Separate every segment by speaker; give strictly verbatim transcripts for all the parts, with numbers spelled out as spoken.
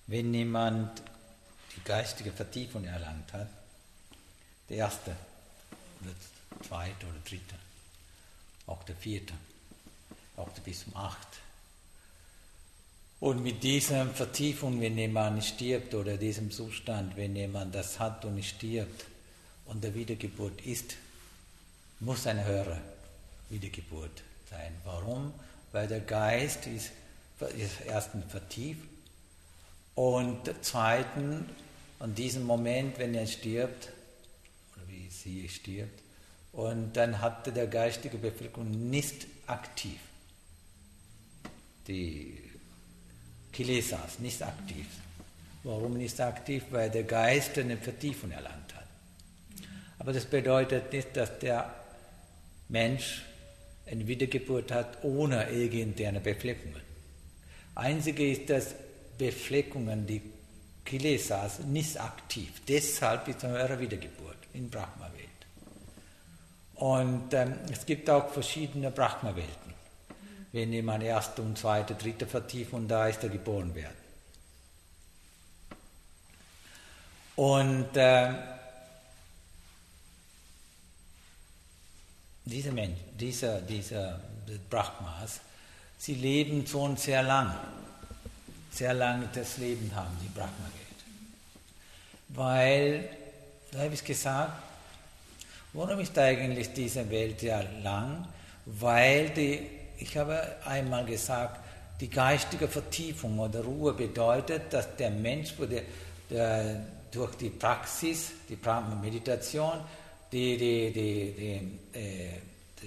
Speaker 1: wenn jemand die geistige Vertiefung erlangt hat, der erste, oder zweite oder dritte, auch der vierte, auch bis zum acht. Und mit dieser Vertiefung, wenn jemand stirbt, oder diesem Zustand, wenn jemand das hat und stirbt und der Wiedergeburt ist, muss eine höhere Wiedergeburt sein. Warum? Weil der Geist ist, ist erstens vertieft und zweitens, an diesem Moment, wenn er stirbt, oder wie sie stirbt, und dann hatte der geistige Bevölkerung nicht aktiv. Die Kilesas, nicht aktiv. Warum nicht aktiv? Weil der Geist eine Vertiefung erlangt hat. Aber das bedeutet nicht, dass der Mensch eine Wiedergeburt hat ohne irgendeine Befleckungen. Einzige ist, dass Befleckungen, die Kilesas, nicht aktiv. Deshalb ist eine höhere Wiedergeburt in Brahma-Welt. Und ähm, es gibt auch verschiedene Brahma-Welten. Wenn jemand erste und zweite, dritte Vertiefung da ist, er geboren werden. Und äh, diese Menschen, diese, diese Brahmas, sie leben schon sehr lang. Sehr lange das Leben haben, die Brahma-Welt. Weil, da habe ich gesagt, warum ist eigentlich diese Welt sehr lang? Weil die, ich habe einmal gesagt, die geistige Vertiefung oder Ruhe bedeutet, dass der Mensch der, der, durch die Praxis, die Brahma-Meditation, die, die, die, die, äh, die,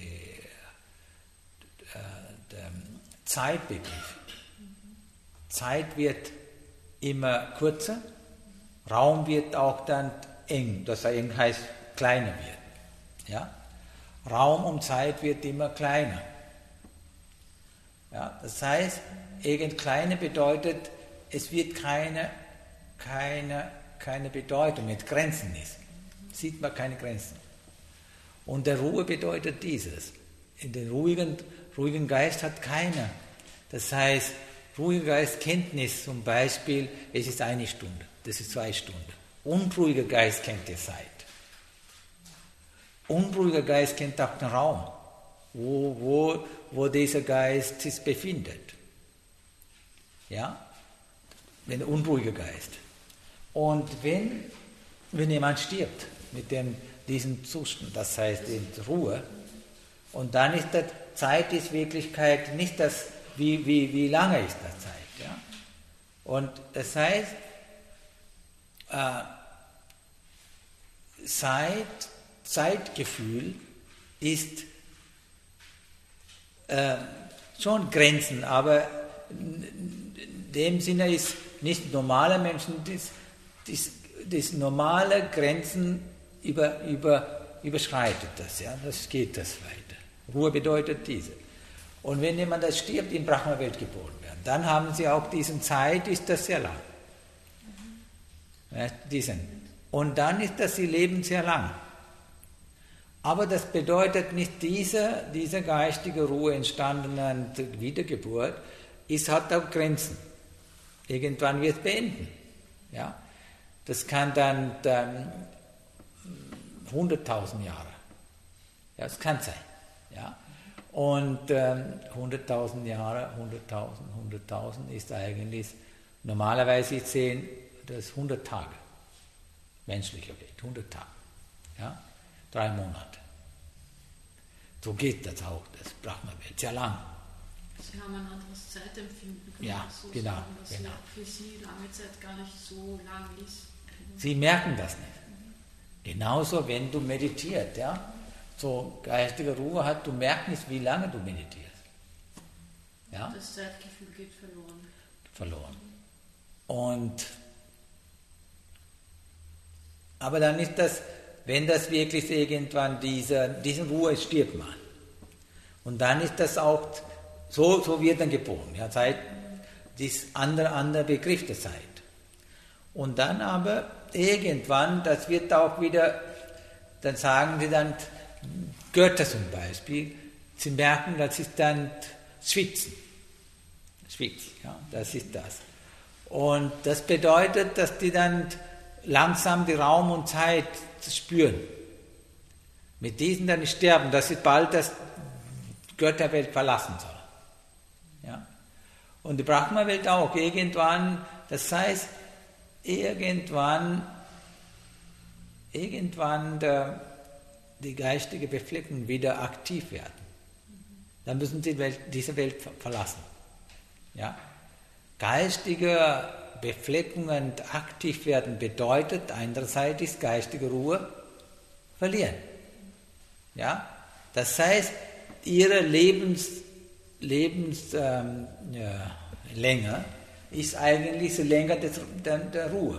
Speaker 1: äh, der Zeitbegriff, Zeit wird immer kürzer, Raum wird auch dann eng, das eng heißt kleiner wird. Ja? Raum und Zeit wird immer kleiner. Ja? Das heißt, irgend kleiner bedeutet, es wird keine, keine, keine Bedeutung, mit Grenzen ist. Sieht man keine Grenzen. Und der Ruhe bedeutet dieses. In den ruhigen, ruhigen Geist hat keiner. Das heißt, ruhiger Geist Kenntnis zum Beispiel, es ist eine Stunde, das ist zwei Stunden. Unruhiger Geist kennt die Zeit. Unruhiger Geist kennt auch den Raum, wo, wo, wo dieser Geist sich befindet. Ja? Wenn unruhiger Geist. Und wenn, wenn jemand stirbt mit dem, diesem Zustand, das heißt in Ruhe, und dann ist das Zeit ist Wirklichkeit nicht das, wie, wie, wie lange ist das Zeit. Ja? Und das heißt, äh, Zeit, Zeitgefühl ist äh, schon Grenzen, aber in dem Sinne ist nicht normale Menschen, das, das, das normale Grenzen über, über, überschreitet das, ja, das geht das weiter. Ruhe bedeutet diese. Und wenn jemand das stirbt, in Brahma-Welt geboren werden, dann haben sie auch diesen Zeit, ist das sehr lang. Ja, diesen. Und dann ist das, sie leben sehr lang. Aber das bedeutet nicht, diese, diese geistige Ruhe entstandene Wiedergeburt, es hat auch Grenzen. Irgendwann wird es beenden. Ja? Das kann dann, dann hunderttausend Jahre. Ja, das kann sein. Ja? Und ähm, hunderttausend Jahre, hunderttausend, hunderttausend ist eigentlich, normalerweise sehen das hundert Tage, menschliche Welt, hundert Tage, ja? Drei Monate. So geht das auch, das Brahma-Welt, sehr lang.
Speaker 2: Sie haben ein anderes Zeitempfinden, kann
Speaker 1: ja,
Speaker 2: so
Speaker 1: genau,
Speaker 2: sagen, dass
Speaker 1: genau.
Speaker 2: für Sie lange Zeit gar nicht so lang ist.
Speaker 1: Sie merken das nicht. Genauso, wenn du meditierst, ja, so geistige Ruhe hat, du merkst nicht, wie lange du meditierst. Ja?
Speaker 2: Das Zeitgefühl geht verloren.
Speaker 1: Verloren. Und, aber dann ist das, wenn das wirklich irgendwann diese, diese Ruhe ist, stirbt man. Und dann ist das auch, so, so wird dann geboren. Ja, Zeit, das andere, andere Begriff der Zeit. Und dann aber irgendwann, das wird auch wieder, dann sagen sie dann, Götter zum Beispiel, sie merken, das ist dann Schwitzen. Schwitzen, ja, das ist das. Und das bedeutet, dass die dann langsam die Raum und Zeit spüren. Mit diesen dann sterben, dass sie bald das Götterwelt verlassen sollen. Ja? Und die Brahma-Welt auch, irgendwann, das heißt, irgendwann, irgendwann der, die geistige Befleckung wieder aktiv werden. Dann müssen sie Welt, diese Welt verlassen. Ja? Geistige Befleckungen aktiv werden bedeutet einerseits geistige Ruhe verlieren. Ja? Das heißt, ihre Lebens, Lebenslänge ähm, ja, ist eigentlich die Länge des, der, der Ruhe.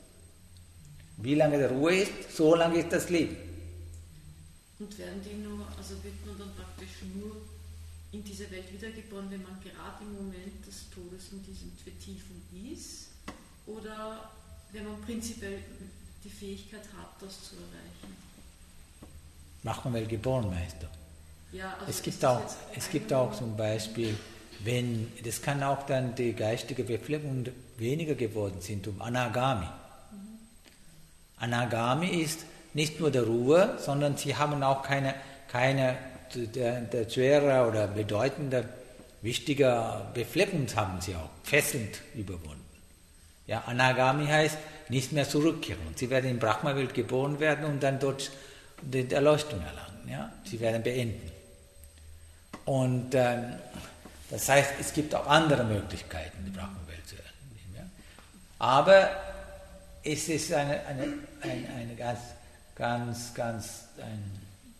Speaker 1: Wie lange die Ruhe ist, so lange ist das Leben.
Speaker 2: Und werden die nur, also wird man dann praktisch nur in diese Welt wiedergeboren, wenn man gerade im Moment des Todes in diesen Tiefen ist? Oder wenn man prinzipiell die Fähigkeit hat, das zu erreichen?
Speaker 1: Macht man wel geboren, meinst du?
Speaker 2: Ja, also
Speaker 1: es gibt auch, es gibt auch zum Beispiel, wenn, das kann auch dann die geistige Befleckung weniger geworden sind, um Anagami. Mhm. Anagami ist nicht nur der Ruhe, sondern sie haben auch keine, keine der, der schwere oder bedeutende, wichtige Befleckung haben sie auch, fesselnd überwunden. Ja, Anagami heißt nicht mehr zurückkehren. Sie werden in Brahma-Welt geboren werden und dann dort die Erleuchtung erlangen. Ja? Sie werden beenden. Und ähm, das heißt, es gibt auch andere Möglichkeiten, die Brahma-Welt zu erleben. Ja? Aber es ist eine, eine, eine, eine ganz, ganz, ganz, ein,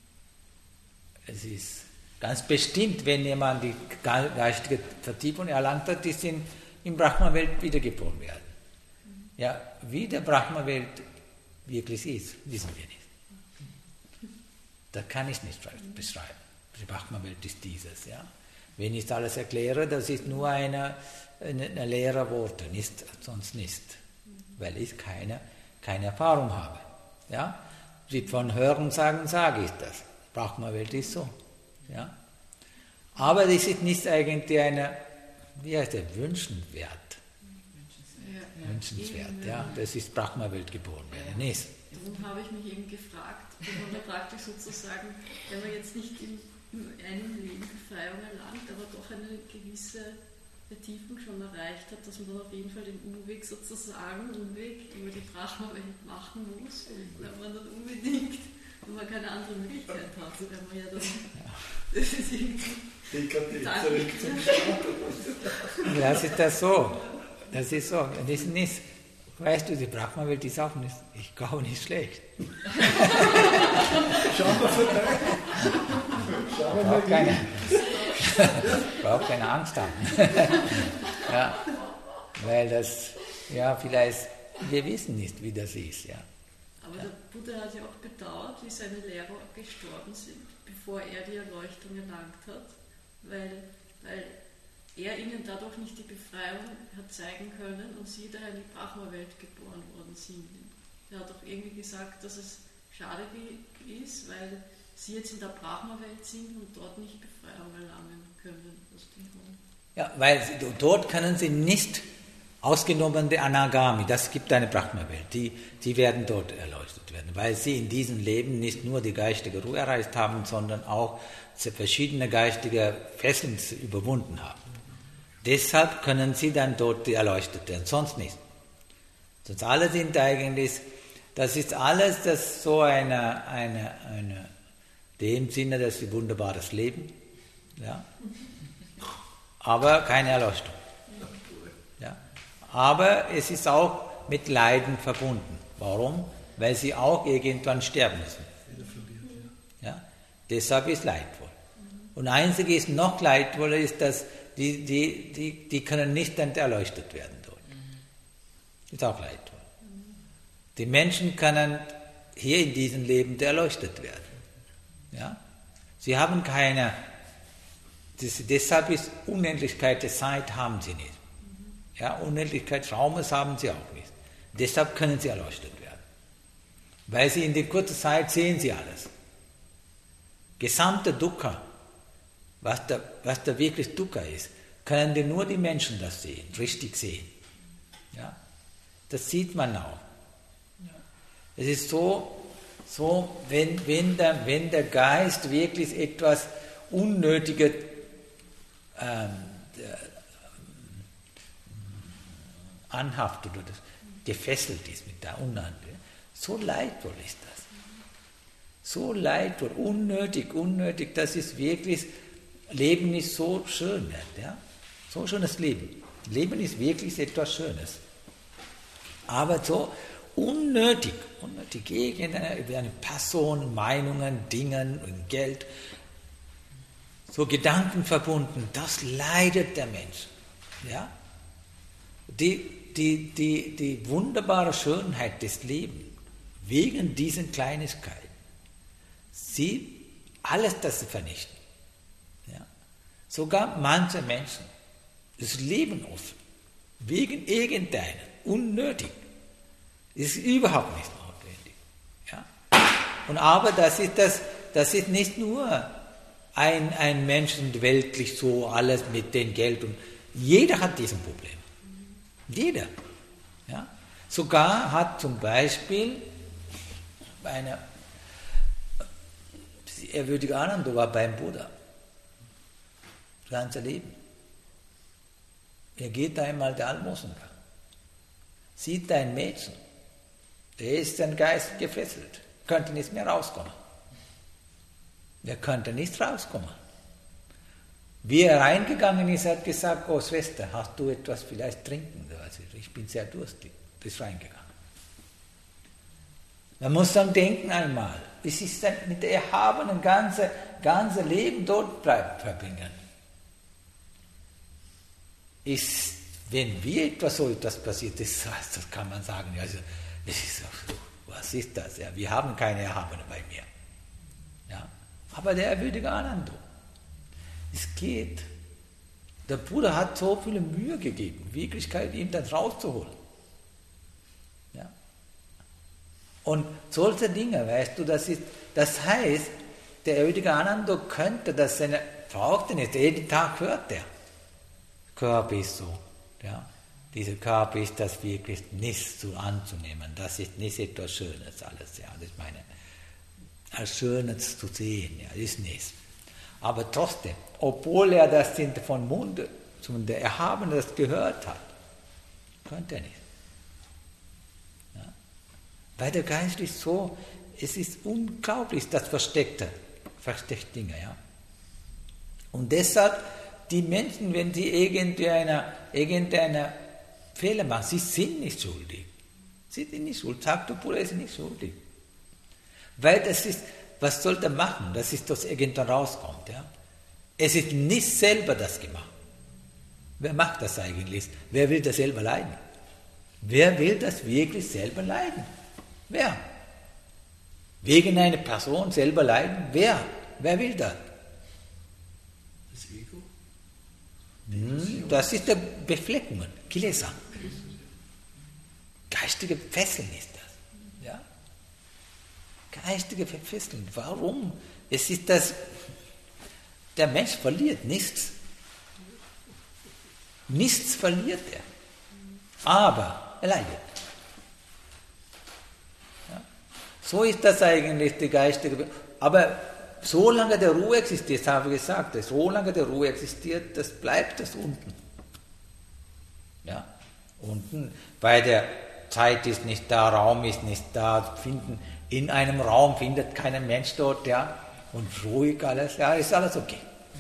Speaker 1: es ist ganz bestimmt, wenn jemand die geistige Vertiefung erlangt hat, die sind in Brahma-Welt wiedergeboren werden. Ja, wie der Brahma-Welt wirklich ist, wissen wir nicht. Das kann ich nicht beschreiben. Die Brahma-Welt ist dieses. Ja. Wenn ich alles erkläre, das ist nur eine, eine, eine leere Worte, nicht, sonst nicht. Weil ich keine, keine Erfahrung habe. Ja. Von Hören sagen sage ich das. Brahma-Welt ist so. Ja. Aber das ist nicht eigentlich eine, wie heißt der, wünschenswert. Ja, wünschenswert, ja. Das ist Brahma-Welt geboren werden. Ja. Nicht.
Speaker 2: Darum habe ich mich eben gefragt, wenn man da praktisch sozusagen, wenn man jetzt nicht in, in einem Leben Befreiung erlangt, aber doch eine gewisse Vertiefung schon erreicht hat, dass man dann auf jeden Fall den Umweg sozusagen, Umweg über die Brahma-Welt machen muss, wenn man dann unbedingt, wenn man keine andere Möglichkeit hat, wenn man ja das, das ist irgendwie
Speaker 3: zurück zum Start.
Speaker 1: Das ist das so. Das ist so. Das ist nicht, weißt du, die Brahma-Welt ist auch nicht, ich glaube, nicht schlecht.
Speaker 3: Schauen wir vorbei. Schauen wir mal
Speaker 1: keine, braucht keine Angst haben. Ja, weil das, ja, vielleicht, wir wissen nicht, wie das ist. Ja.
Speaker 2: Aber der Buddha hat ja auch bedauert, wie seine Lehrer gestorben sind, bevor er die Erleuchtung erlangt hat, weil, weil er ihnen dadurch nicht die Befreiung hat zeigen können und sie daher in die Brahma-Welt geboren worden sind. Er hat auch irgendwie gesagt, dass es schade ist, weil sie jetzt in der Brahma-Welt sind und dort nicht Befreiung erlangen können aus dem Grund.
Speaker 1: Ja, weil sie, dort können sie nicht, ausgenommen der Anagami, das gibt eine Brahma-Welt, die, die werden dort erleuchtet werden, weil sie in diesem Leben nicht nur die geistige Ruhe erreicht haben, sondern auch verschiedene geistige Fesseln überwunden haben. Deshalb können sie dann dort erleuchtet werden, sonst nicht. Sonst alle sind eigentlich, das ist alles das so eine, eine, eine dem Sinne, das ist ein wunderbares Leben, ja, aber keine Erleuchtung. Ja. Aber es ist auch mit Leiden verbunden. Warum? Weil sie auch irgendwann sterben müssen. Ja. Deshalb ist leidvoll. Und einzig ist noch leidvoller ist, dass die, die, die, die können nicht dann erleuchtet werden dort. Ist auch leidvoll. Die Menschen können hier in diesem Leben erleuchtet werden. Ja? Sie haben keine, das, deshalb ist Unendlichkeit der Zeit haben sie nicht. Ja, Unendlichkeit des Raumes haben sie auch nicht. Deshalb können sie erleuchtet werden. Weil sie in der kurzen Zeit sehen sie alles. Gesamte Dukkha, was da, was da wirklich Dukkha ist, können nur die Menschen das sehen, richtig sehen. Ja? Das sieht man auch. Ja? Es ist so, so wenn, wenn, der, wenn der Geist wirklich etwas Unnötiges ähm, anhaftet oder gefesselt ist mit der Unannahme, so leidvoll ist das. So leidvoll, unnötig, unnötig, das ist wirklich, Leben ist so schön, ja? So schönes Leben. Leben ist wirklich etwas Schönes. Aber so unnötig, unnötig gegen eine, über eine Person, Meinungen, Dingen und Geld, so Gedanken verbunden, das leidet der Mensch. Ja? Die, die, die, die wunderbare Schönheit des Lebens, wegen diesen Kleinigkeiten, sie alles das vernichten. Ja? Sogar manche Menschen, das Leben offen, wegen irgendeiner, unnötig, ist überhaupt nicht notwendig. Ja? Und aber das ist, das, das ist nicht nur ein, ein Menschen weltlich so, alles mit dem Geld. Und jeder hat diesen Problem. Jeder. Ja? Sogar hat zum Beispiel eine ehrwürdige Ananda war beim Buddha. Das ganze Leben. Er geht einmal der Almosengang. Sieht ein Mädchen. Der ist sein Geist gefesselt. Könnte nicht mehr rauskommen. Er könnte nicht rauskommen. Wie er reingegangen ist, hat gesagt, oh Schwester, hast du etwas vielleicht trinken? Also ich bin sehr durstig. Bist reingegangen. Man muss dann denken einmal, es ist dann mit der Erhabenen ganze, ganze Leben dort bleiben, verbringen. Ist, wenn wir etwas so etwas passiert ist, das kann man sagen, also, es ist, was ist das? Ja, wir haben keine Erhabene bei mir. Ja, aber der ehrwürdige Ananda, es geht. Der Buddha hat so viele Mühe gegeben, Wirklichkeit ihm das rauszuholen. Ja. Und solche Dinge, weißt du, das ist, das heißt, der ehrwürdige Ananda könnte das seine braucht er nicht, jeden Tag hört er. Körper ist so, ja. Dieser Körper ist das wirklich nicht so anzunehmen. Das ist nicht etwas Schönes alles, ja. Das meine, als Schönes zu sehen, ja, ist nichts. Aber trotzdem, obwohl er das von Munde, zum der Erhabene das gehört hat, könnte er nicht. Ja. Weil der Geist ist so, es ist unglaublich, das versteckte, versteckte Dinge, ja. Und deshalb, die Menschen, wenn sie irgendeine, irgendeine Fehler machen, sie sind nicht schuldig. Sie sind nicht schuldig. Sagt der Buddha, ist nicht schuldig. Weil das ist, was soll der machen? Das ist, dass irgendwann rauskommt. Ja? Es ist nicht selber das gemacht. Wer macht das eigentlich? Wer will das selber leiden? Wer will das wirklich selber leiden? Wer? Wegen einer Person selber leiden? Wer? Wer will das?
Speaker 3: Das Ego?
Speaker 1: Hm, das ist der Befleckungen, Kilesa. Geistige Fesseln ist das. Ja? Geistige Fesseln. Warum? Es ist das, der Mensch verliert nichts. Nichts verliert er. Aber er leidet. Ja? So ist das eigentlich die geistige. Aber solange der Ruhe existiert, das habe ich gesagt, solange der Ruhe existiert, das bleibt das unten. Ja? Unten, weil der Zeit ist nicht da, Raum ist nicht da, finden, in einem Raum findet kein Mensch dort, ja, und ruhig alles, ja, ist alles okay.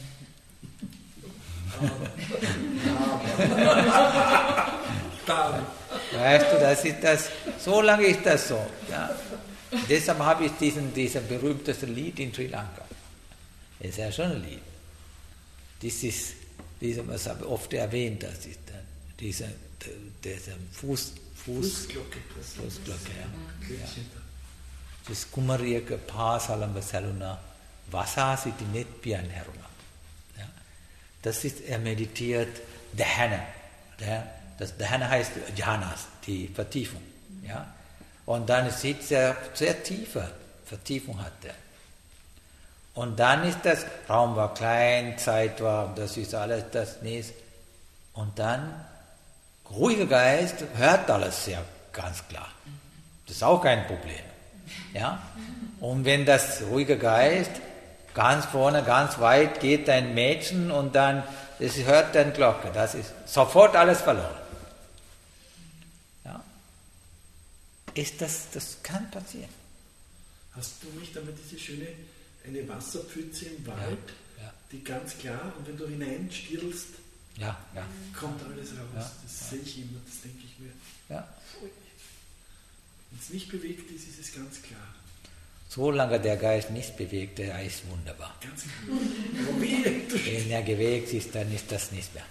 Speaker 1: Weißt du, das ist das, so lange ist das so, ja. Deshalb habe ich diesen, diesen berühmtesten Lied in Sri Lanka. Das ist ja schon ein Lied. Das ist, diese, was habe ich oft erwähnt, das ist diese, diese Fuß, Fuß,
Speaker 3: Fußglocke.
Speaker 1: Fußglocke, ja. Ja. Das ist Kumariyaka Pasalamba Saluna Vasasiti Netpian Heruna. Ja. Das ist, er meditiert Dhyana. Das Dhyana heißt Jhanas, die Vertiefung. Ja. Und dann sieht er sehr tiefe Vertiefung hat er. Und dann ist das, Raum war klein, Zeit war, das ist alles das nächste. Und dann ruhiger Geist hört alles sehr ganz klar. Das ist auch kein Problem. Ja? Und wenn das ruhige Geist ganz vorne, ganz weit geht, ein Mädchen und dann, es hört dann Glocke, das ist sofort alles verloren. Ja? Ist das, das kann passieren.
Speaker 3: Hast du nicht einmal diese schöne, eine Wasserpfütze im Wald,
Speaker 1: Ja, ja.
Speaker 3: die ganz klar, und wenn du hineinstierlst,
Speaker 1: Ja, ja.
Speaker 3: kommt alles raus.
Speaker 1: Ja,
Speaker 3: das
Speaker 1: ja.
Speaker 3: sehe ich immer, das denke ich mir.
Speaker 1: Ja.
Speaker 3: Wenn es nicht bewegt ist, ist es ganz klar.
Speaker 1: Solange der Geist nicht bewegt, der ist wunderbar.
Speaker 3: Ganz klar. Aber wie?
Speaker 1: Wenn er bewegt ist, dann ist das nicht mehr.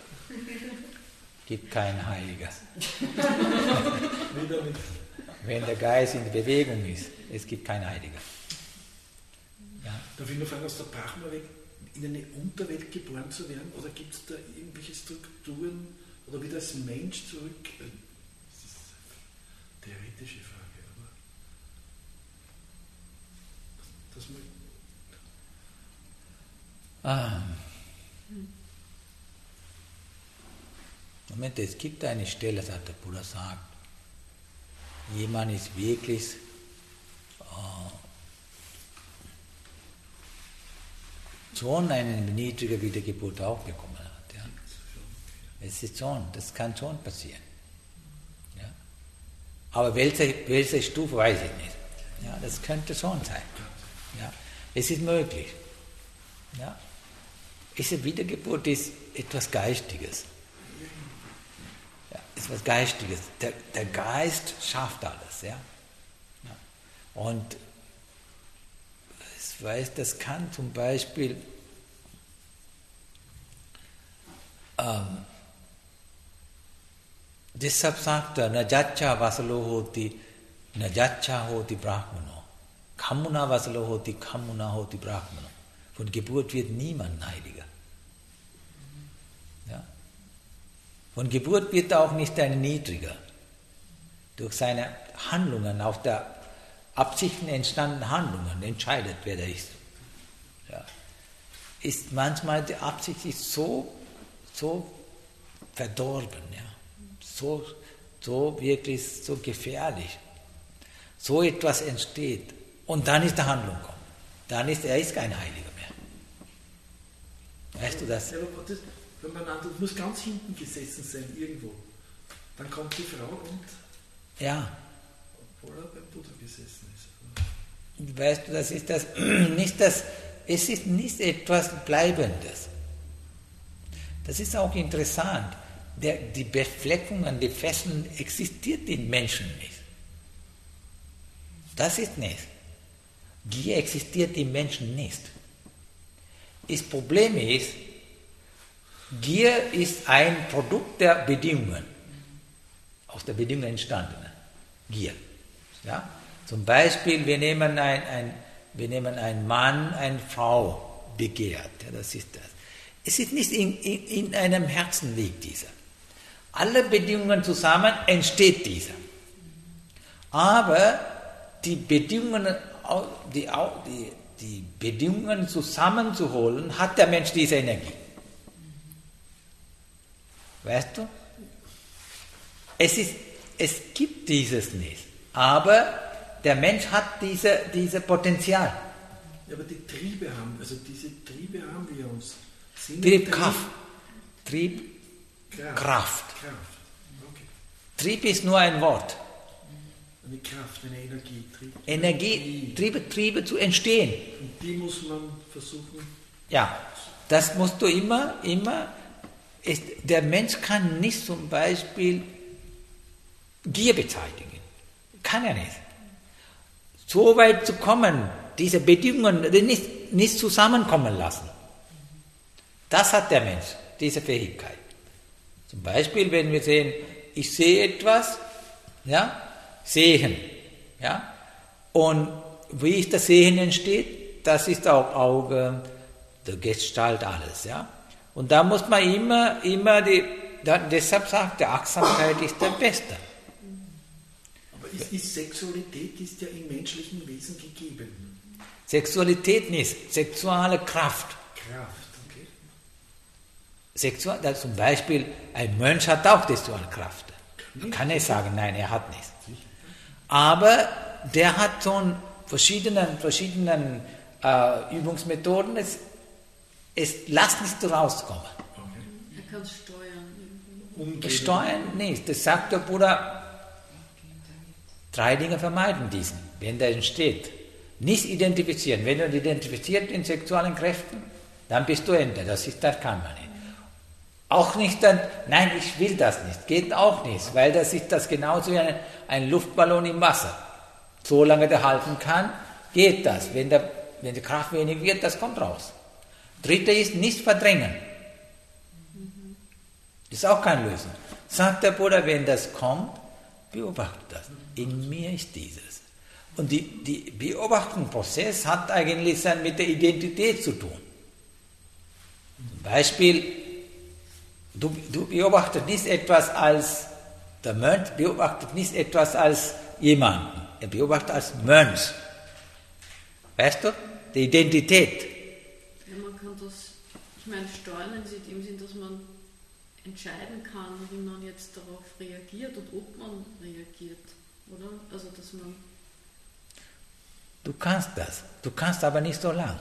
Speaker 1: Gibt keinen Heiliger.
Speaker 3: Wieder nicht.
Speaker 1: Wenn der Geist in Bewegung ist, es gibt keinen Heiliger. Ja.
Speaker 3: Darf ich nur fragen, aus der Brahma-Welt in eine Unterwelt geboren zu werden? Oder gibt es da irgendwelche Strukturen oder wieder als Mensch zurück? Das ist eine theoretische Frage, aber das mal.
Speaker 1: Ah. Moment, es gibt eine Stelle, dass der Buddha sagt, jemand ist wirklich äh, schon eine niedrige Wiedergeburt auch bekommen hat. Ja. Es ist schon, das kann schon passieren. Ja. Aber welche, welche Stufe weiß ich nicht. Ja, das könnte schon sein. Ja. Es ist möglich. Ja. Diese Wiedergeburt ist etwas Geistiges. Ja, ist was Geistiges. Der, der Geist schafft alles. Ja. Ja. Und ich weiß, das kann zum Beispiel ähm, deshalb sagt er, Najaccha vasalo hoti, Najaccha hoti brahmano. Kamuna vasalo hoti, Kamuna hoti brahmano. Von Geburt wird niemand Heiliger. Ja? Von Geburt wird auch nicht ein Niedriger. Durch seine Handlungen, auf der Absichten entstandenen Handlungen entscheidet, wer der ist. Ja. Ist manchmal die Absicht ist so, so verdorben, ja. so, so wirklich so gefährlich. So etwas entsteht und dann ist die Handlung kommt. Dann ist er ist kein Heiliger mehr. Weißt du das?
Speaker 3: Ja, aber das, wenn man an, das muss ganz hinten gesessen sein, irgendwo. Dann kommt die Frau und,
Speaker 1: Ja.
Speaker 3: obwohl er beim Buddha gesessen ist.
Speaker 1: Weißt du, das ist das nicht das, es ist nicht etwas Bleibendes. Das ist auch interessant. Der, die Befleckungen, die Fesseln existiert in Menschen nicht. Das ist nicht. Gier existiert im Menschen nicht. Das Problem ist, Gier ist ein Produkt der Bedingungen, aus der Bedingung entstandene Gier. Ja? Zum Beispiel, wir nehmen ein, ein, wir nehmen einen Mann, eine Frau begehrt. Ja, das ist das. Es ist nicht in, in, in einem Herzen liegt dieser. Alle Bedingungen zusammen entsteht dieser. Aber die Bedingungen, die, die, die Bedingungen zusammenzuholen, hat der Mensch diese Energie. Weißt du? Es, ist, es gibt dieses nicht. Aber der Mensch hat diese, diese Potenzial.
Speaker 3: Ja, aber die Triebe haben, also diese Triebe haben wir uns.
Speaker 1: Triebkraft. Trieb,
Speaker 3: Kraft.
Speaker 1: Kraft.
Speaker 3: Kraft. Okay.
Speaker 1: Trieb ist nur ein Wort.
Speaker 3: Eine Kraft, eine Energie. Trieb.
Speaker 1: Energie, Triebe, Triebe zu entstehen.
Speaker 3: Und die muss man versuchen.
Speaker 1: Ja, das musst du immer, immer. Ist, der Mensch kann nicht zum Beispiel Gier bezeitigen. Kann er nicht. So weit zu kommen, diese Bedingungen nicht, nicht zusammenkommen lassen. Das hat der Mensch, diese Fähigkeit. Zum Beispiel, wenn wir sehen, ich sehe etwas, ja, sehen, ja, und wie ist das Sehen entsteht, das ist auch Auge, der Gestalt, alles, ja. Und da muss man immer, immer die, da, deshalb sagt der Achtsamkeit ist der Beste.
Speaker 3: Aber ist, ist Sexualität ist ja im menschlichen Wesen gegeben.
Speaker 1: Sexualität nicht, sexuelle Kraft.
Speaker 3: Kraft, okay.
Speaker 1: Sexual, da zum Beispiel ein Mönch hat auch Sexualkraft. Man kann nicht sagen, nein, er hat nichts. Aber der hat so einen verschiedenen, verschiedenen äh, Übungsmethoden, es, es lässt nicht rauskommen.
Speaker 2: Er kann steuern.
Speaker 3: Umgehen.
Speaker 1: Steuern nicht. Das sagt der Buddha, drei Dinge vermeiden diesen, wenn der entsteht. Nicht identifizieren. Wenn du identifiziert in sexuellen Kräften, dann bist du Ende. Das, ist, das kann man nicht. Auch nicht dann, nein, ich will das nicht. Geht auch nicht, weil das ist das genauso wie ein, ein Luftballon im Wasser. Solange der halten kann, geht das. Wenn, der, wenn die Kraft wenig wird, das kommt raus. Dritte ist, nicht verdrängen. Das ist auch keine Lösung. Sagt der Buddha, wenn das kommt, beobachte das. In mir ist dieses. Und die, die Beobachtungsprozess hat eigentlich mit der Identität zu tun. Zum Beispiel, du, du beobachtest nicht etwas als, der Mönch beobachtet nicht etwas als jemanden. Er beobachtet als Mönch. Weißt du? Die Identität.
Speaker 2: Ja, man kann das, ich meine, steuern in dem Sinn, dass man entscheiden kann, wie man jetzt darauf reagiert und ob man reagiert, oder? Also, dass man...
Speaker 1: Du kannst das, du kannst aber nicht so lang.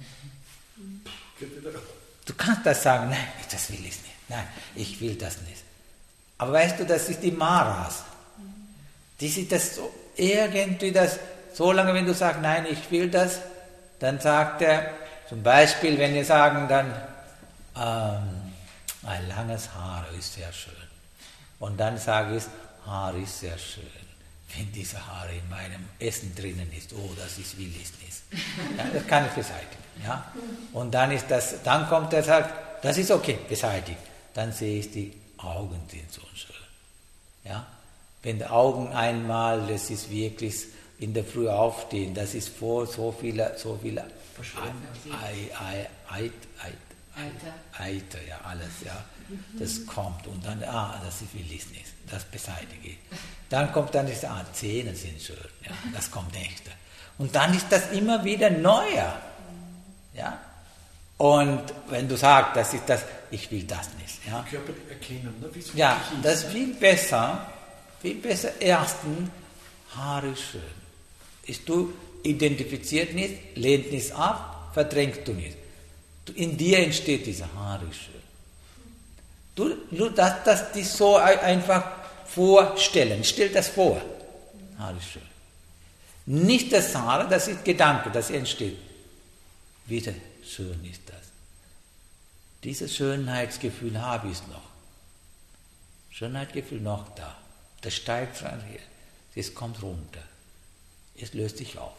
Speaker 1: Du kannst das sagen, nein, das will ich nicht, nein, ich will das nicht. Aber weißt du, das ist die Maras. Die sind das so, irgendwie das, so lange, wenn du sagst, nein, ich will das, dann sagt er, zum Beispiel, wenn wir sagen dann, ähm, ein langes Haar ist sehr schön. Und dann sage ich, Haar ist sehr schön. Wenn diese Haare in meinem Essen drinnen ist, oh, das ist, will ich nicht. Ja, das kann ich beseitigen. Ja? Und dann ist das, dann kommt er und sagt, das ist okay, beseitigt. Dann sehe ich, die Augen sind so schön. Ja? Wenn die Augen einmal, das ist wirklich in der Früh aufstehen, das ist vor so viele, so viele Ei, Ei, Ei, Eiter. Eiter, ja, alles, ja. Das kommt und dann, ah, das will ich nicht, das beseitige ich. Dann kommt dann das, ah, Zähne sind schön, ja, das kommt echter. Und dann ist das immer wieder neuer, ja. Und wenn du sagst, das ist das, ich will das nicht, ja.
Speaker 3: Körper erkennen, ne? Wie
Speaker 1: Ja, das ist viel besser, viel besser ersten, Haare schön. Ist du identifiziert nicht, lehnt nicht ab, verdrängst du nicht. In dir entsteht diese Haare schön. Du, du das, das dich so einfach vorstellen. Stell das vor. Haare schön. Nicht das Haare, das ist Gedanke, das entsteht. Wie schön ist das. Dieses Schönheitsgefühl habe ich noch. Schönheitsgefühl noch da. Das steigt rein hier. Es kommt runter. Es löst sich auf.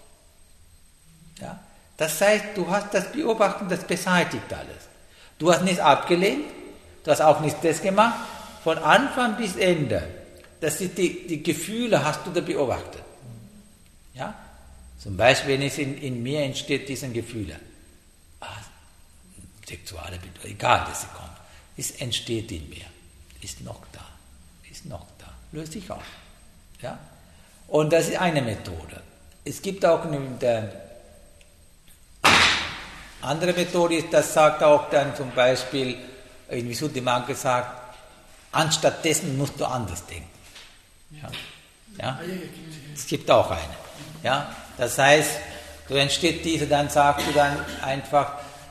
Speaker 1: Ja? Das heißt, du hast das Beobachten, das beseitigt alles. Du hast nicht abgelehnt, du hast auch nicht das gemacht, von Anfang bis Ende. Das sind die, die Gefühle, hast du da beobachtet. Ja? Zum Beispiel, wenn es in, in mir entsteht, diese Gefühle. Ah, sexuelle Bedeutung, egal, dass sie kommt. Es entsteht in mir, ist noch da, ist noch da, löst sich auf. Ja? Und das ist eine Methode. Es gibt auch eine andere Methode, das sagt auch dann zum Beispiel, in Visuddhimagga gesagt, anstatt dessen musst du anders denken. Ja? Ja? Es gibt auch eine. Ja? Das heißt, du entsteht diese, dann sagst du dann einfach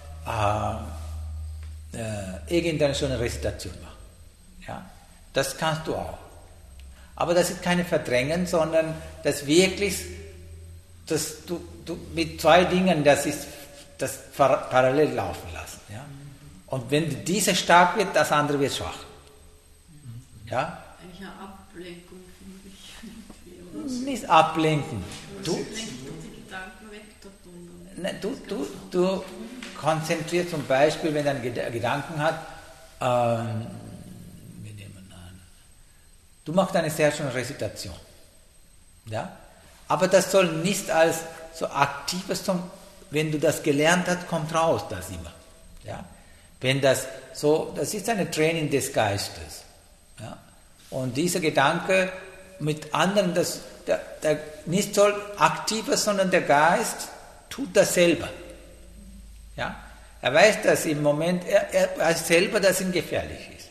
Speaker 1: äh, äh, irgendeine schöne Rezitation machen. Ja? Das kannst du auch. Aber das ist keine Verdrängen, sondern das wirklich, das du, du mit zwei Dingen, das ist das parallel laufen lassen. Ja? Und wenn diese stark wird, das andere wird schwach. Ja?
Speaker 2: Eigentlich eine Ablenkung, finde ich.
Speaker 1: Nicht ablenken. Du,
Speaker 2: die Gedanken weg davon.
Speaker 1: Ne, du, du, du konzentrierst zum Beispiel, wenn er einen Gedanken hat, ähm, wir nehmen an, du machst eine sehr schöne Rezitation. Ja? Aber das soll nicht als so aktives, wenn du das gelernt hast, kommt raus das immer. Ja? Wenn das so, das ist ein Training des Geistes. Ja? Und dieser Gedanke mit anderen, das, der, der nicht soll aktives, sondern der Geist tut das selber. Ja? Er weiß, dass im Moment, er, er weiß selber, dass ihm gefährlich ist.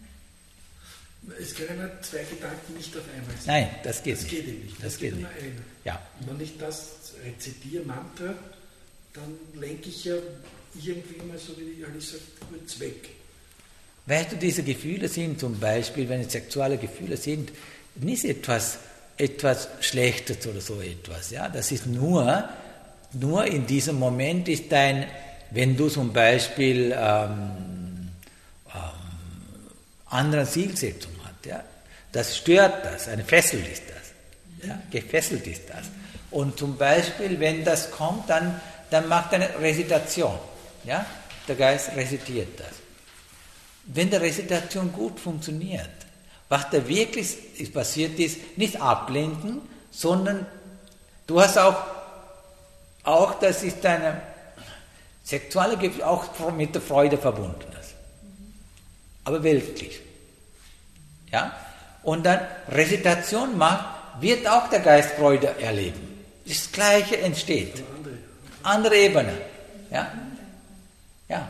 Speaker 3: Es können ja zwei Gedanken nicht auf einmal sein.
Speaker 1: Nein, das geht
Speaker 3: das
Speaker 1: nicht.
Speaker 3: Geht eben nicht.
Speaker 1: Das,
Speaker 3: das
Speaker 1: geht
Speaker 3: geht
Speaker 1: nicht.
Speaker 3: nur einer.
Speaker 1: Ja.
Speaker 3: Und wenn ich das rezitiere, Mantra, dann lenke ich ja irgendwie mal, so wie Alice sagt, kurz weg.
Speaker 1: Weißt du, diese Gefühle sind zum Beispiel, wenn es sexuelle Gefühle sind, nicht etwas, etwas Schlechtes oder so etwas. Ja? Das ist nur, nur in diesem Moment ist dein, wenn du zum Beispiel ähm, ähm, andere Zielsetzung hast, ja? Das stört das, eine Fessel ist das. Ja? Gefesselt ist das. Und zum Beispiel, wenn das kommt, dann, dann macht eine Rezitation. Ja? Der Geist rezitiert das. Wenn die Rezitation gut funktioniert, was da wirklich passiert ist, nicht ablenken, sondern du hast auch, auch das ist deine sexuelle Gefühl, auch mit der Freude verbunden ist. Aber weltlich. Ja? Und dann Rezitation macht, wird auch der Geist Freude erleben. Das Gleiche entsteht. Andere Ebene. Ja? Ja.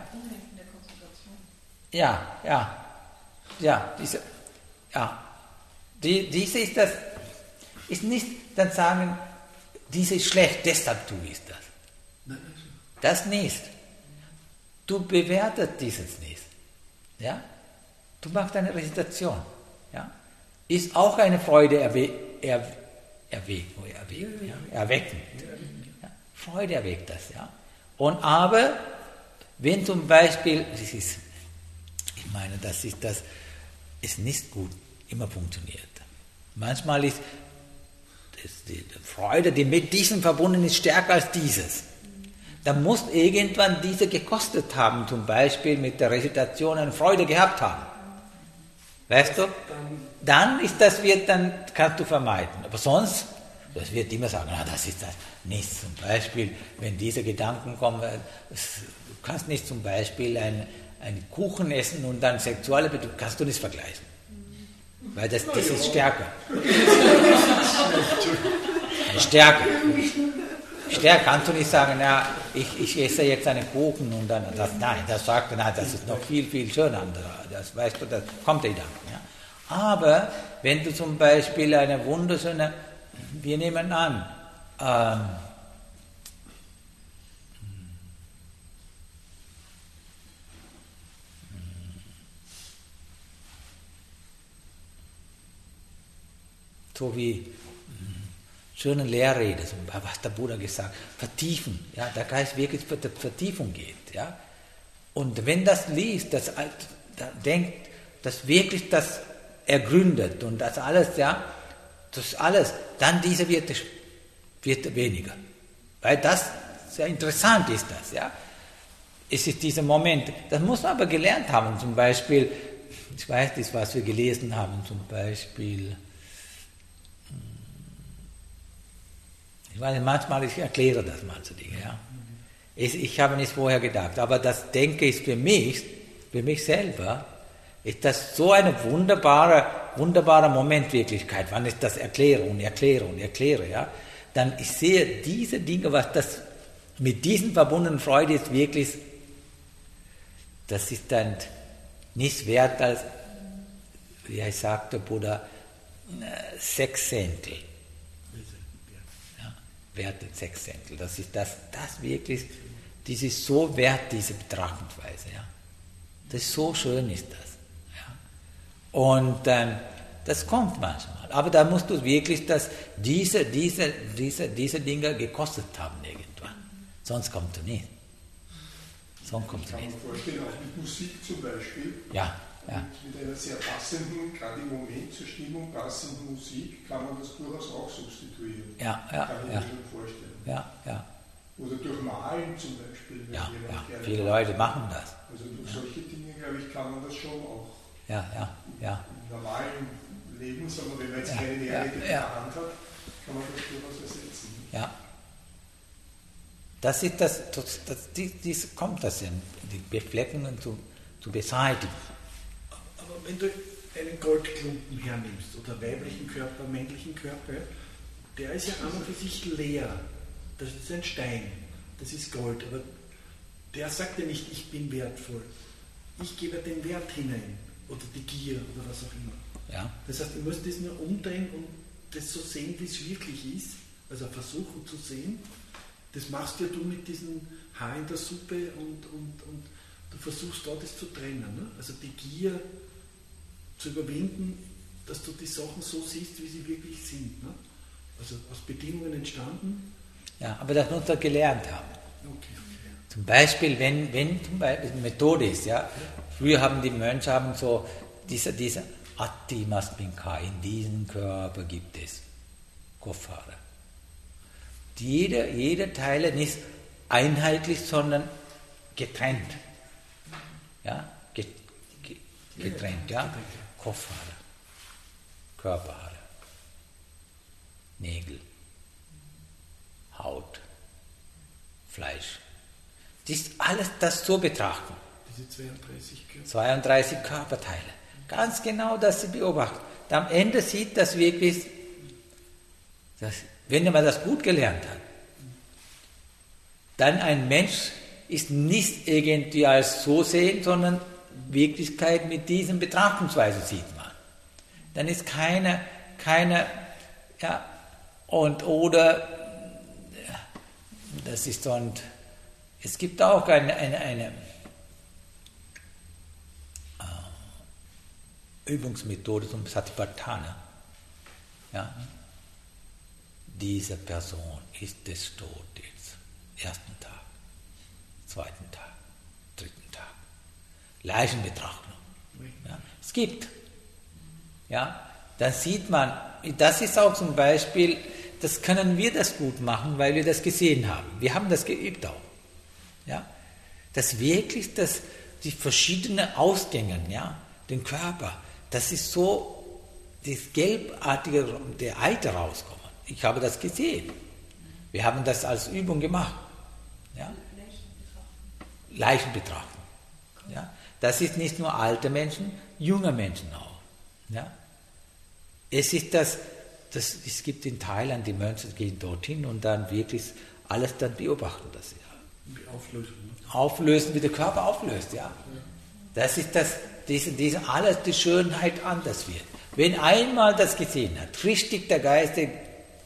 Speaker 1: Ja, ja, ja, diese, ja, die, diese ist das, ist nicht dann sagen, diese ist schlecht, deshalb tue ich das. Das nicht. Du bewertest dieses nicht. Ja? Du machst eine Rezitation. Ja? Ist auch eine Freude erwe er erwecken, erwecken, ja? erwecken. Ja? Freude erweckt das. Ja? Und aber, wenn zum Beispiel, das ist, ich meine, das ist das, ist nicht gut immer funktioniert. Manchmal ist das, die Freude, die mit diesem verbunden ist, stärker als dieses. Da muss irgendwann diese gekostet haben, zum Beispiel mit der Rezitation eine Freude gehabt haben. Weißt du? Dann ist das wird, dann kannst du vermeiden. Aber sonst, das wird immer sagen, na, das ist das nicht. Zum Beispiel, wenn diese Gedanken kommen, du kannst nicht zum Beispiel ein einen Kuchen essen und dann sexuelle Beziehung, kannst du nicht vergleichen. Weil das, das ist stärker. Stärker. Stärker kannst du nicht sagen, ja, ich, ich esse jetzt einen Kuchen und dann das, nein, das sagt er, nein, das ist noch viel, viel schöner. Das weißt du, das kommt der Gedanke. Ja. Aber wenn du zum Beispiel eine wunderschöne, wir nehmen an, ähm, so wie schöne Lehrrede, was der Buddha gesagt hat, vertiefen, ja, der Geist wirklich für die Vertiefung geht. Ja. Und wenn das liest, das da denkt, dass wirklich das ergründet und das alles, ja, das alles, dann diese wird, wird weniger. Weil das sehr interessant ist, das, ja. Es ist dieser Moment, das muss man aber gelernt haben, zum Beispiel, ich weiß nicht, was wir gelesen haben, zum Beispiel, ich meine, manchmal, ich erkläre das manche Dinge, ja. Ich, ich habe nicht vorher gedacht, aber das Denke ist für mich, für mich selber, ist das so eine wunderbare, wunderbare Momentwirklichkeit, wenn ich das erkläre und erkläre und erkläre, ja. Dann ich sehe diese Dinge, was das mit diesen verbundenen Freude ist, wirklich, das ist dann nicht wert als, wie er sagte, Buddha, sechs Zehntel. Wert sechs Zehntel. Das ist das, das wirklich, das ist so wert, diese Betrachtungsweise. Ja. Das ist so schön ist das. Ja. Und ähm, das kommt manchmal. Aber da musst du wirklich das, diese, diese, diese, diese Dinge gekostet haben irgendwann. Sonst kommst du nicht. Sonst kommst du nicht.
Speaker 4: Ich kann mir vorstellen, auch mit Musik zum Beispiel.
Speaker 1: Ja. Ja.
Speaker 4: Mit, mit einer sehr passenden, gerade im Moment zur Stimmung passenden Musik kann man das durchaus auch substituieren.
Speaker 1: Ja, ja,
Speaker 4: kann ich
Speaker 1: ja.
Speaker 4: mir schon vorstellen.
Speaker 1: Ja, ja.
Speaker 4: Oder durch Malen zum Beispiel. Wenn
Speaker 1: Ja,
Speaker 4: jemand
Speaker 1: ja.
Speaker 4: gerne
Speaker 1: Viele
Speaker 4: malt.
Speaker 1: Leute machen das.
Speaker 4: Also durch solche Dinge, glaube ich, kann man das schon auch
Speaker 1: Ja, ja, ja.
Speaker 4: im normalen Leben, sondern wenn man jetzt
Speaker 1: Ja,
Speaker 4: keine Lehrrede
Speaker 1: ja,
Speaker 4: in
Speaker 1: ja.
Speaker 4: der Hand hat, kann man das durchaus ersetzen.
Speaker 1: Ja. Das ist das, das, das dies, dies kommt das hin, die Befleckungen zu, zu beseitigen.
Speaker 3: Aber wenn du einen Goldklumpen hernimmst oder weiblichen Körper, männlichen Körper, der ist ja an und für sich leer. Das ist ein Stein, das ist Gold, aber der sagt ja nicht, ich bin wertvoll. Ich gebe den Wert hinein. Oder die Gier oder was auch immer.
Speaker 1: Ja.
Speaker 3: Das heißt, ich muss das nur umdrehen und das so sehen, wie es wirklich ist. Also versuchen zu sehen. Das machst ja du mit diesem Haar in der Suppe und, und, und du versuchst da das zu trennen. Ne? Also die Gier zu überwinden, dass du die Sachen so siehst, wie sie wirklich sind. Ne? Also aus Bedingungen entstanden.
Speaker 1: Ja, aber das muss man gelernt haben.
Speaker 3: Okay, okay.
Speaker 1: Zum Beispiel, wenn, wenn zum Beispiel Methode ist, ja, früher haben die Mönche haben so diese, diese Atti Masminka, in diesem Körper gibt es Kofara. Jeder, jeder Teil ist nicht einheitlich, sondern getrennt. Ja, get, get, getrennt, ja. Kopfhaare, Körperhaare, Nägel, Haut, Fleisch. Das ist alles das so betrachten.
Speaker 3: Diese zweiunddreißig Körper.
Speaker 1: zweiunddreißig Körperteile. Ganz genau das sie beobachten. Am Ende sieht das wirklich, dass, wenn man das gut gelernt hat, dann ein Mensch ist nicht irgendwie als so sehen, sondern Wirklichkeit mit diesen Betrachtungsweise sieht man. Dann ist keine, keine, ja, und oder, das ist so ein, es gibt auch eine, eine, eine äh, Übungsmethode zum Satipatthana. Ja. Diese Person ist des Todes. Ersten Tag, zweiten Tag, dritten Tag. Leichenbetrachtung. Ja, es gibt. Ja, dann sieht man, das ist auch zum Beispiel, das können wir das gut machen, weil wir das gesehen haben. Wir haben das geübt auch. Ja, das wirklich, das, die verschiedenen Ausgänge, ja, den Körper, das ist so, das gelbartige, der Eiter rauskommen. Ich habe das gesehen. Wir haben das als Übung gemacht. Ja? Leichenbetrachtung. Ja? Das ist nicht nur alte Menschen, junge Menschen auch. Ja? Es ist das, das, es gibt in Thailand, die Mönche gehen dorthin und dann wirklich alles dann beobachten das. Ja.
Speaker 3: Auflösen.
Speaker 1: Auflösen, wie der Körper auflöst. Ja. Das ist das, diese, diese alles, die Schönheit anders wird. Wenn einmal das gesehen hat, richtig der Geist, er,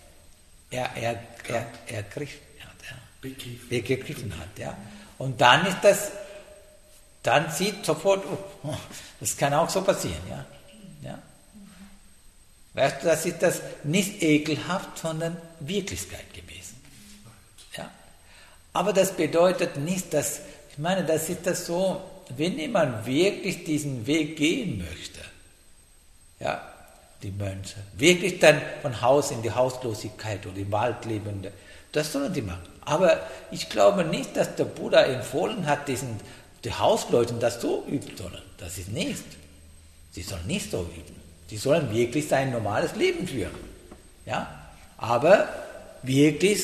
Speaker 1: er, er, er kriegt. Ja, gegriffen hat. Ja. Und dann ist das, dann sieht sofort, oh, das kann auch so passieren. Ja. Ja. Weißt du, das ist das nicht ekelhaft, sondern Wirklichkeit gewesen. Ja. Aber das bedeutet nicht, dass, ich meine, das ist das so, wenn jemand wirklich diesen Weg gehen möchte, ja, die Mönche, wirklich dann von Haus in die Hauslosigkeit oder im Wald lebende, das sollen die machen. Aber ich glaube nicht, dass der Buddha empfohlen hat, diesen, die Hausleute das so üben sollen. Das ist nicht. Sie sollen nicht so üben. Sie sollen wirklich sein normales Leben führen. Ja? Aber wirklich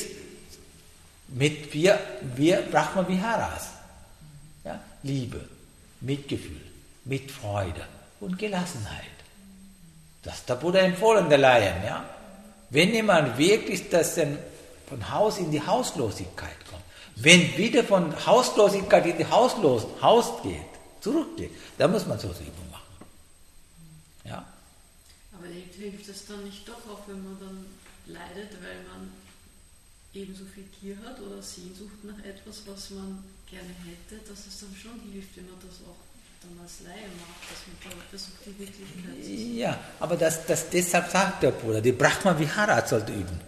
Speaker 1: mit wir, wir Brahma Viharas. Ja? Liebe, Mitgefühl, mit Freude und Gelassenheit. Das ist der Buddha empfohlen, der Laien. Ja? Wenn jemand wirklich das denn von Haus in die Hauslosigkeit kommt, wenn wieder von Hauslosigkeit in die Hauslos, Haus geht, zurückgeht, dann muss man so eine Übung machen. Ja?
Speaker 2: Aber hilft es dann nicht doch auch, wenn man dann leidet, weil man eben so viel Gier hat oder Sehnsucht nach etwas, was man gerne hätte, dass es dann schon hilft, wenn man das auch dann als Laie macht, dass man da versucht, die Wirklichkeit zu sehen.
Speaker 1: Ja, aber das, das, deshalb sagt der Buddha, die Brahma Vihara sollte üben.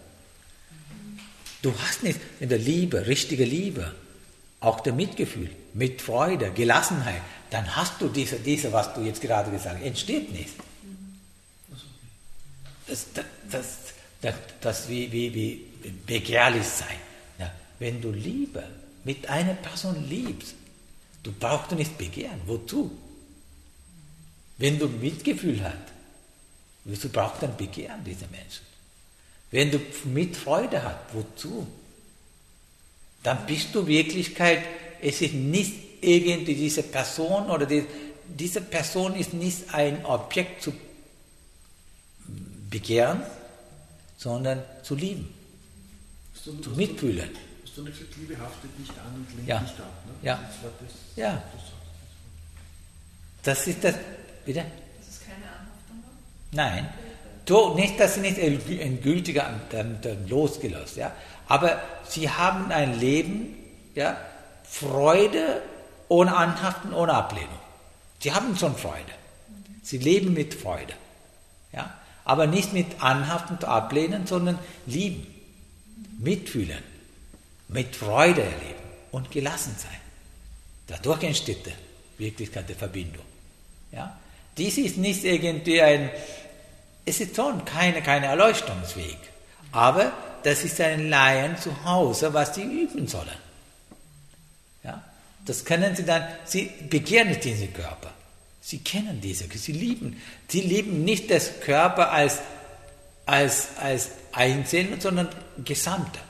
Speaker 1: Du hast nicht in der Liebe, richtige Liebe, auch der Mitgefühl, mit Freude, Gelassenheit, dann hast du diese, diese was du jetzt gerade gesagt hast, entsteht nicht. Das, das, das, das, das wie, wie, wie begehrlich sein. Ja, wenn du Liebe mit einer Person liebst, du brauchst du nicht begehren. Wozu? Wenn du Mitgefühl hast, wieso brauchst du dann begehren, diese Menschen? Wenn du mit Freude hast, wozu? Dann bist du Wirklichkeit, es ist nicht irgendwie diese Person oder die, diese Person ist nicht ein Objekt zu begehren, sondern zu lieben, zu mitfühlen.
Speaker 3: Hast du nicht gesagt, Liebe haftet nicht an und lehnt
Speaker 1: Ja.
Speaker 3: nicht ab? Ne?
Speaker 1: Ja.
Speaker 3: Das war das,
Speaker 1: Ja.
Speaker 3: was du sagst.
Speaker 1: Das ist das. Bitte?
Speaker 2: Dass es keine Anhaftung war?
Speaker 1: Nein. So, nicht, dass sie nicht endgültiger dann, dann losgelöst, ja. Aber sie haben ein Leben, ja, Freude ohne Anhaften, ohne Ablehnung. Sie haben schon Freude. Sie leben mit Freude, ja. Aber nicht mit Anhaften und Ablehnen, sondern lieben, mitfühlen, mit Freude erleben und gelassen sein. Dadurch entsteht die Wirklichkeit der Verbindung, ja. Dies ist nicht irgendwie ein, es ist schon keine, keine Erleuchtungsweg, aber das ist ein Laien zu Hause, was sie üben sollen. Ja? Das können sie dann, sie begehren nicht diesen Körper, sie kennen diese, sie lieben, sie lieben nicht das Körper als, als, als Einzelne, sondern Gesamte.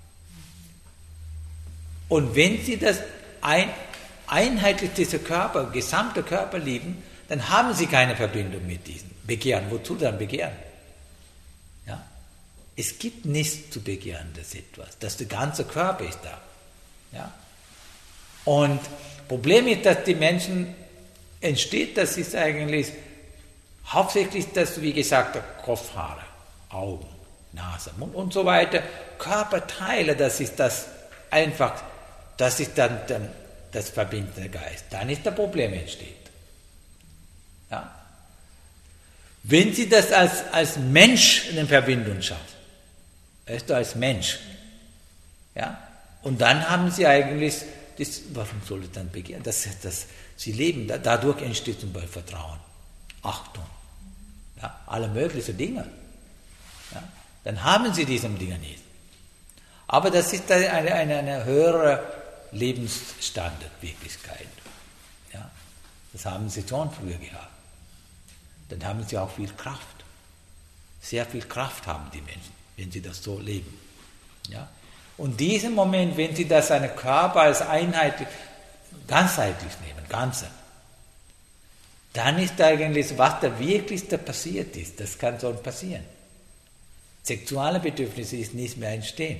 Speaker 1: Und wenn sie das ein, einheitlich dieser Körper, gesamte Körper lieben, dann haben sie keine Verbindung mit diesem Begehren. Wozu dann Begehren? Ja? Es gibt nichts zu begehren, das etwas. Das der ganze Körper ist da. Ja? Und Problem ist, dass die Menschen entsteht, das ist eigentlich hauptsächlich das, wie gesagt, der Kopfhaare, Augen, Nase, Mund und so weiter, Körperteile, das ist das einfach, das ist dann, dann das verbindende Geist. Dann ist das Problem entsteht. Ja? Wenn sie das als, als Mensch in Verbindung schaffen, weißt du, als Mensch, ja, und dann haben sie eigentlich, das, warum soll es dann begehren? Das, das, sie leben, da, dadurch entsteht zum Beispiel Vertrauen, Achtung, ja, alle möglichen Dinge. Ja, dann haben sie diese Dinge nicht. Aber das ist eine, eine, eine höhere Lebensstandard, Wirklichkeit. Ja, das haben sie schon früher gehabt. Dann haben sie auch viel Kraft. Sehr viel Kraft haben die Menschen, wenn sie das so leben. Ja? Und diesen Moment, wenn sie das einen Körper als einheitlich, ganzheitlich nehmen, ganze, dann ist eigentlich, was da wirklich da passiert ist, das kann so passieren. Sexuelle Bedürfnisse ist nicht mehr entstehen.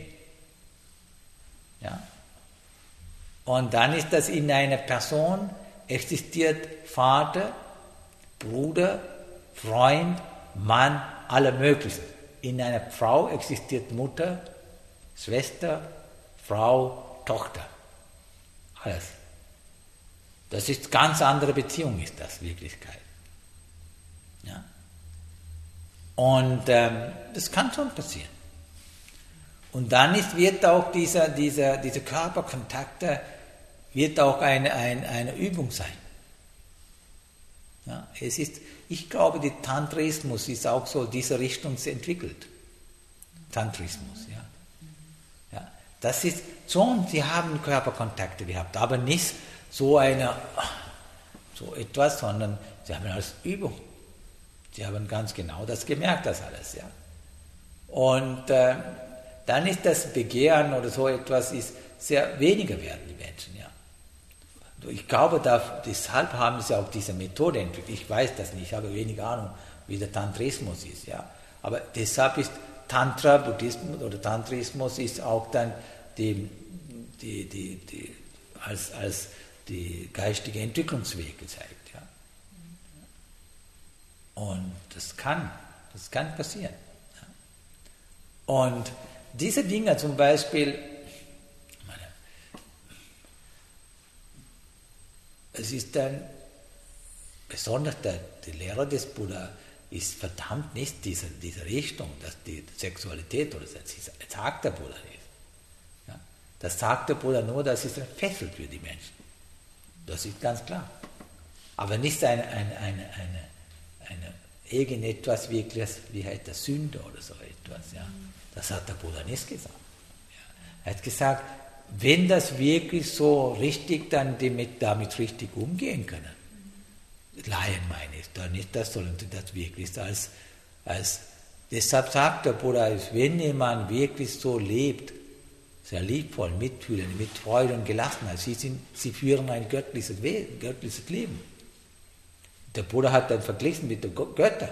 Speaker 1: Ja? Und dann ist das in einer Person existiert Vater, Bruder, Freund, Mann, alle möglichen. In einer Frau existiert Mutter, Schwester, Frau, Tochter. Alles. Das ist ganz andere Beziehung, ist das Wirklichkeit. Ja? Und ähm, das kann schon passieren. Und dann ist, wird auch dieser, dieser, diese Körperkontakte wird auch eine, eine, eine Übung sein. Ja, es ist, ich glaube, der Tantrismus ist auch so diese Richtung entwickelt. Tantrismus, ja. Ja. Das ist schon, sie haben Körperkontakte gehabt, aber nicht so eine, so etwas, sondern sie haben als Übung. Sie haben ganz genau das gemerkt, das alles, ja. Und äh, dann ist das Begehren oder so etwas ist sehr weniger werden die Menschen, ja. Ich glaube, da, deshalb haben sie auch diese Methode entwickelt. Ich weiß das nicht, ich habe wenig Ahnung, wie der Tantrismus ist. Ja. Aber deshalb ist Tantra, Buddhismus oder Tantrismus ist auch dann die, die, die, die, als, als die geistige Entwicklungsweg gezeigt. Ja. Und das kann, das kann passieren. Ja. Und diese Dinge zum Beispiel, es ist dann, besonders der, der Lehrer des Buddha ist verdammt nicht diese, diese Richtung, dass die Sexualität oder das sagt der Buddha nicht. Ja? Das sagt der Buddha nur, das ist ein Fessel für die Menschen. Das ist ganz klar. Aber nicht eine, eine, eine, eine, eine irgendetwas wirkliches, wie heißt das, Sünde oder so etwas. Ja? Das hat der Buddha nicht gesagt. Ja? Er hat gesagt, wenn das wirklich so richtig dann damit, damit richtig umgehen können, Laien meine ich, dann ist das, sollen sie das wirklich als, als deshalb sagt der Buddha, wenn jemand wirklich so lebt, sehr liebvoll, mitfühlend, mit Freude und Gelassenheit, sie, sind, sie führen ein göttliches, Wesen, göttliches Leben. Der Buddha hat dann verglichen mit den Göttern.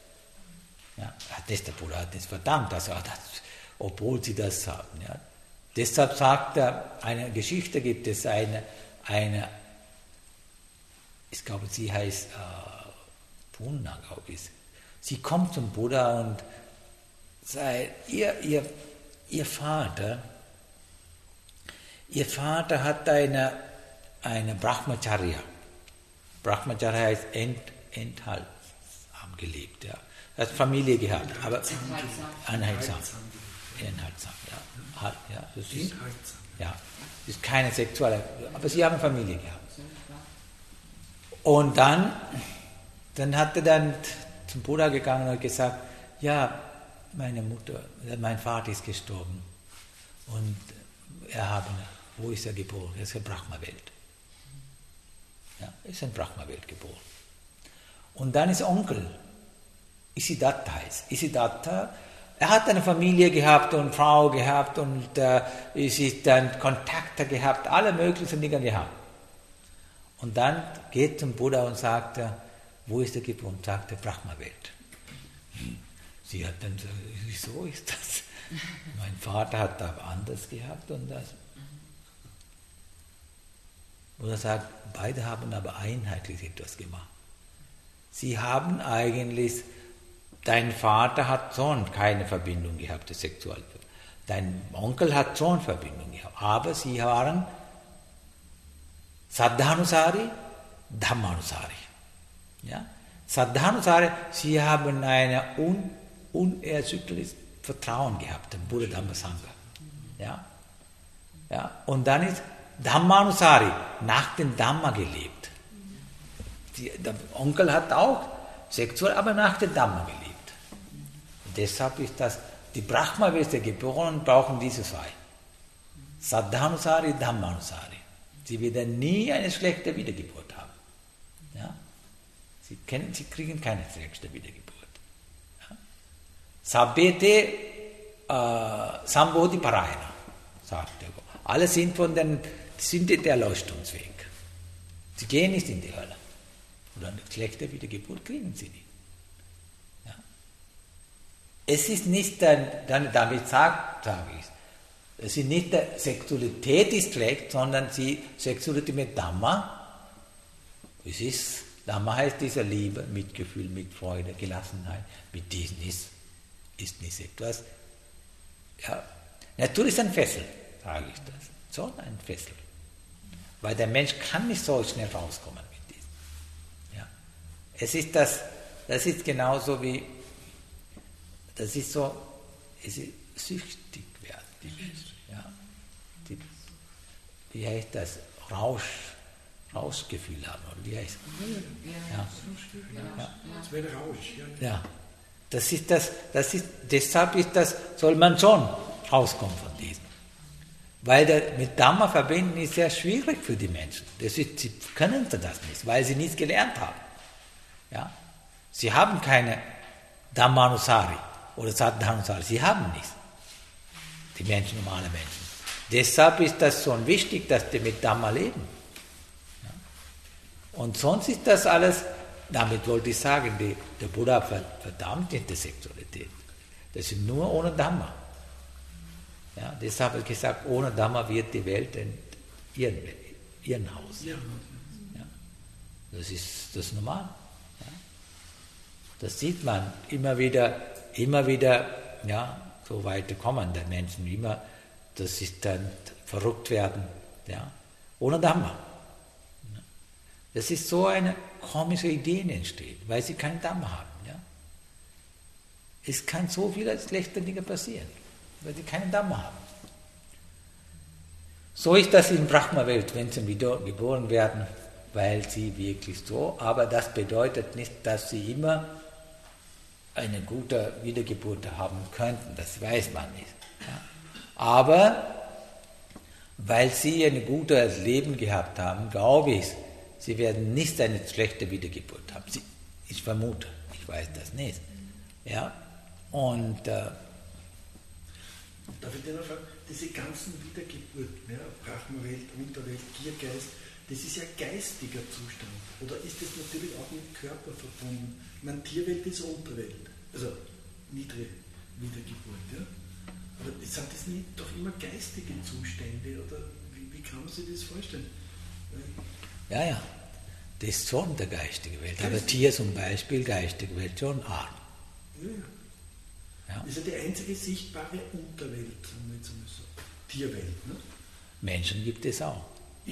Speaker 1: Ja, das der Buddha hat das verdammt, also, das, obwohl sie das haben. Ja. Deshalb sagt er, eine Geschichte gibt es, eine, eine ich glaube, sie heißt äh, Punna, glaube ich. Sie kommt zum Buddha und sagt, ihr, ihr, ihr Vater, ihr Vater hat eine, eine Brahmacharya. Brahmacharya heißt Ent, enthaltsam gelebt, ja. Er hat Familie gehabt, aber anhaltsam. Enthaltsam, ja. Halt, ja. Das ist, ja. Das ist keine sexuelle, aber sie haben Familie gehabt. Und dann, dann hat er dann zum Buddha gegangen und gesagt, ja, meine Mutter, mein Vater ist gestorben und er hat, wo ist er geboren? Er ist in der Brahma-Welt. Ja, er ist in der Brahma-Welt geboren. Und dann ist Onkel, Isidatta heißt. Isidatta, er hat eine Familie gehabt und eine Frau gehabt und äh, es ist dann Kontakte gehabt, alle möglichen Dinge gehabt. Und dann geht zum Buddha und sagt, wo ist er geboren? Sagt er, Brahma-Welt. Sie hat dann gesagt, wieso ist das? Mein Vater hat da anders gehabt und das. Buddha sagt, beide haben aber einheitlich etwas gemacht. Sie haben eigentlich, dein Vater hat schon keine Verbindung gehabt, der Sexualität. Dein Onkel hat schon Verbindung gehabt, aber sie waren Saddhanusari, Dhammanusari. Ja? Saddhanusari, sie haben ein un, unerschütterliches Vertrauen gehabt, dem Buddha Dhamma Sangha. Ja? Ja? Und dann ist Dhammanusari, nach dem Dhamma gelebt. Die, der Onkel hat auch sexuell, aber nach dem Dhamma gelebt. Und deshalb ist das, die Brahma-Welt der Geborenen brauchen diese zwei. Saddhanusari, Dhammanusari. Sie werden nie eine schlechte Wiedergeburt haben. Ja? Sie, kennen, sie kriegen keine schlechte Wiedergeburt. Ja? Sabbete äh, Sambodhi Parayana, sagt er. Alle sind von den, sind der Erleuchtungsweg. Sie gehen nicht in die Hölle. Oder eine schlechte Wiedergeburt kriegen sie nicht. Ja? Es ist nicht, dann, dann damit sagt, sage ich, es ist nicht die Sexualität ist schlecht, sondern die Sexualität mit Dhamma. Es ist, Dhamma heißt diese Liebe, Mitgefühl, mit Freude, Gelassenheit. Mit diesem ist, ist nicht etwas. Ja, Natur ist ein Fessel, sage ich das. So ein Fessel. Weil der Mensch kann nicht so schnell rauskommen mit diesem. Ja. Es ist das, das ist genauso wie, das ist so, es ist süchtig werden, die Menschen. Ja. Die, wie heißt das? Rausch, Rauschgefühl haben, oder wie heißt es? Ja. Ja.
Speaker 3: Das wäre Rausch, ja.
Speaker 1: Ja. Das ist das, das ist, deshalb ist das, soll man schon rauskommen von diesem. Weil der, mit Dhamma verbinden ist sehr schwierig für die Menschen. Das ist, sie können das nicht, weil sie nichts gelernt haben. Ja? Sie haben keine Dhammanusari oder Saddhanusari, sie haben nichts. Die Menschen, normale Menschen. Deshalb ist das so wichtig, dass die mit Dhamma leben. Ja? Und sonst ist das alles, damit wollte ich sagen, die, der Buddha verdammt nicht die Sexualität. Das ist nur ohne Dhamma. Ja, deshalb habe ich gesagt, ohne Dhamma wird die Welt ein Irrenhaus. Ja. Ja, das ist das ist normal. Ja. Das sieht man immer wieder, immer wieder, ja, so weit kommen die Menschen immer, das ist dann verrückt werden, ja, ohne Dhamma. Ja. Das ist so eine komische Idee entsteht, weil sie kein Dhamma haben. Ja. Es kann so viele schlechte Dinge passieren, weil sie keinen Dhamma haben. So ist das in Brahma-Welt, wenn sie wieder geboren werden, weil sie wirklich so, aber das bedeutet nicht, dass sie immer eine gute Wiedergeburt haben könnten, das weiß man nicht. Ja. Aber weil sie ein gutes Leben gehabt haben, glaube ich, sie werden nicht eine schlechte Wiedergeburt haben. Sie, ich vermute, ich weiß das nicht. Ja. Und äh,
Speaker 3: darf ich dir noch fragen, diese ganzen Wiedergeburten, ja, Brahma-Welt, Unterwelt, Giergeist, das ist ja geistiger Zustand. Oder ist das natürlich auch mit Körper verbunden? Ich meine, Tierwelt ist Unterwelt, also niedrige Wiedergeburt. Ja? Aber sind das nicht doch immer geistige Zustände? Oder wie, wie kann man sich das vorstellen?
Speaker 1: Ja, ja. Das ist schon der geistige Welt. Aber Tier zum Beispiel, geistige Welt schon auch.
Speaker 3: Ja, ja.
Speaker 1: Ja.
Speaker 3: Das ist ja die einzige sichtbare Unterwelt, sagen wir jetzt einmal so. Tierwelt. Ne?
Speaker 1: Menschen gibt es auch.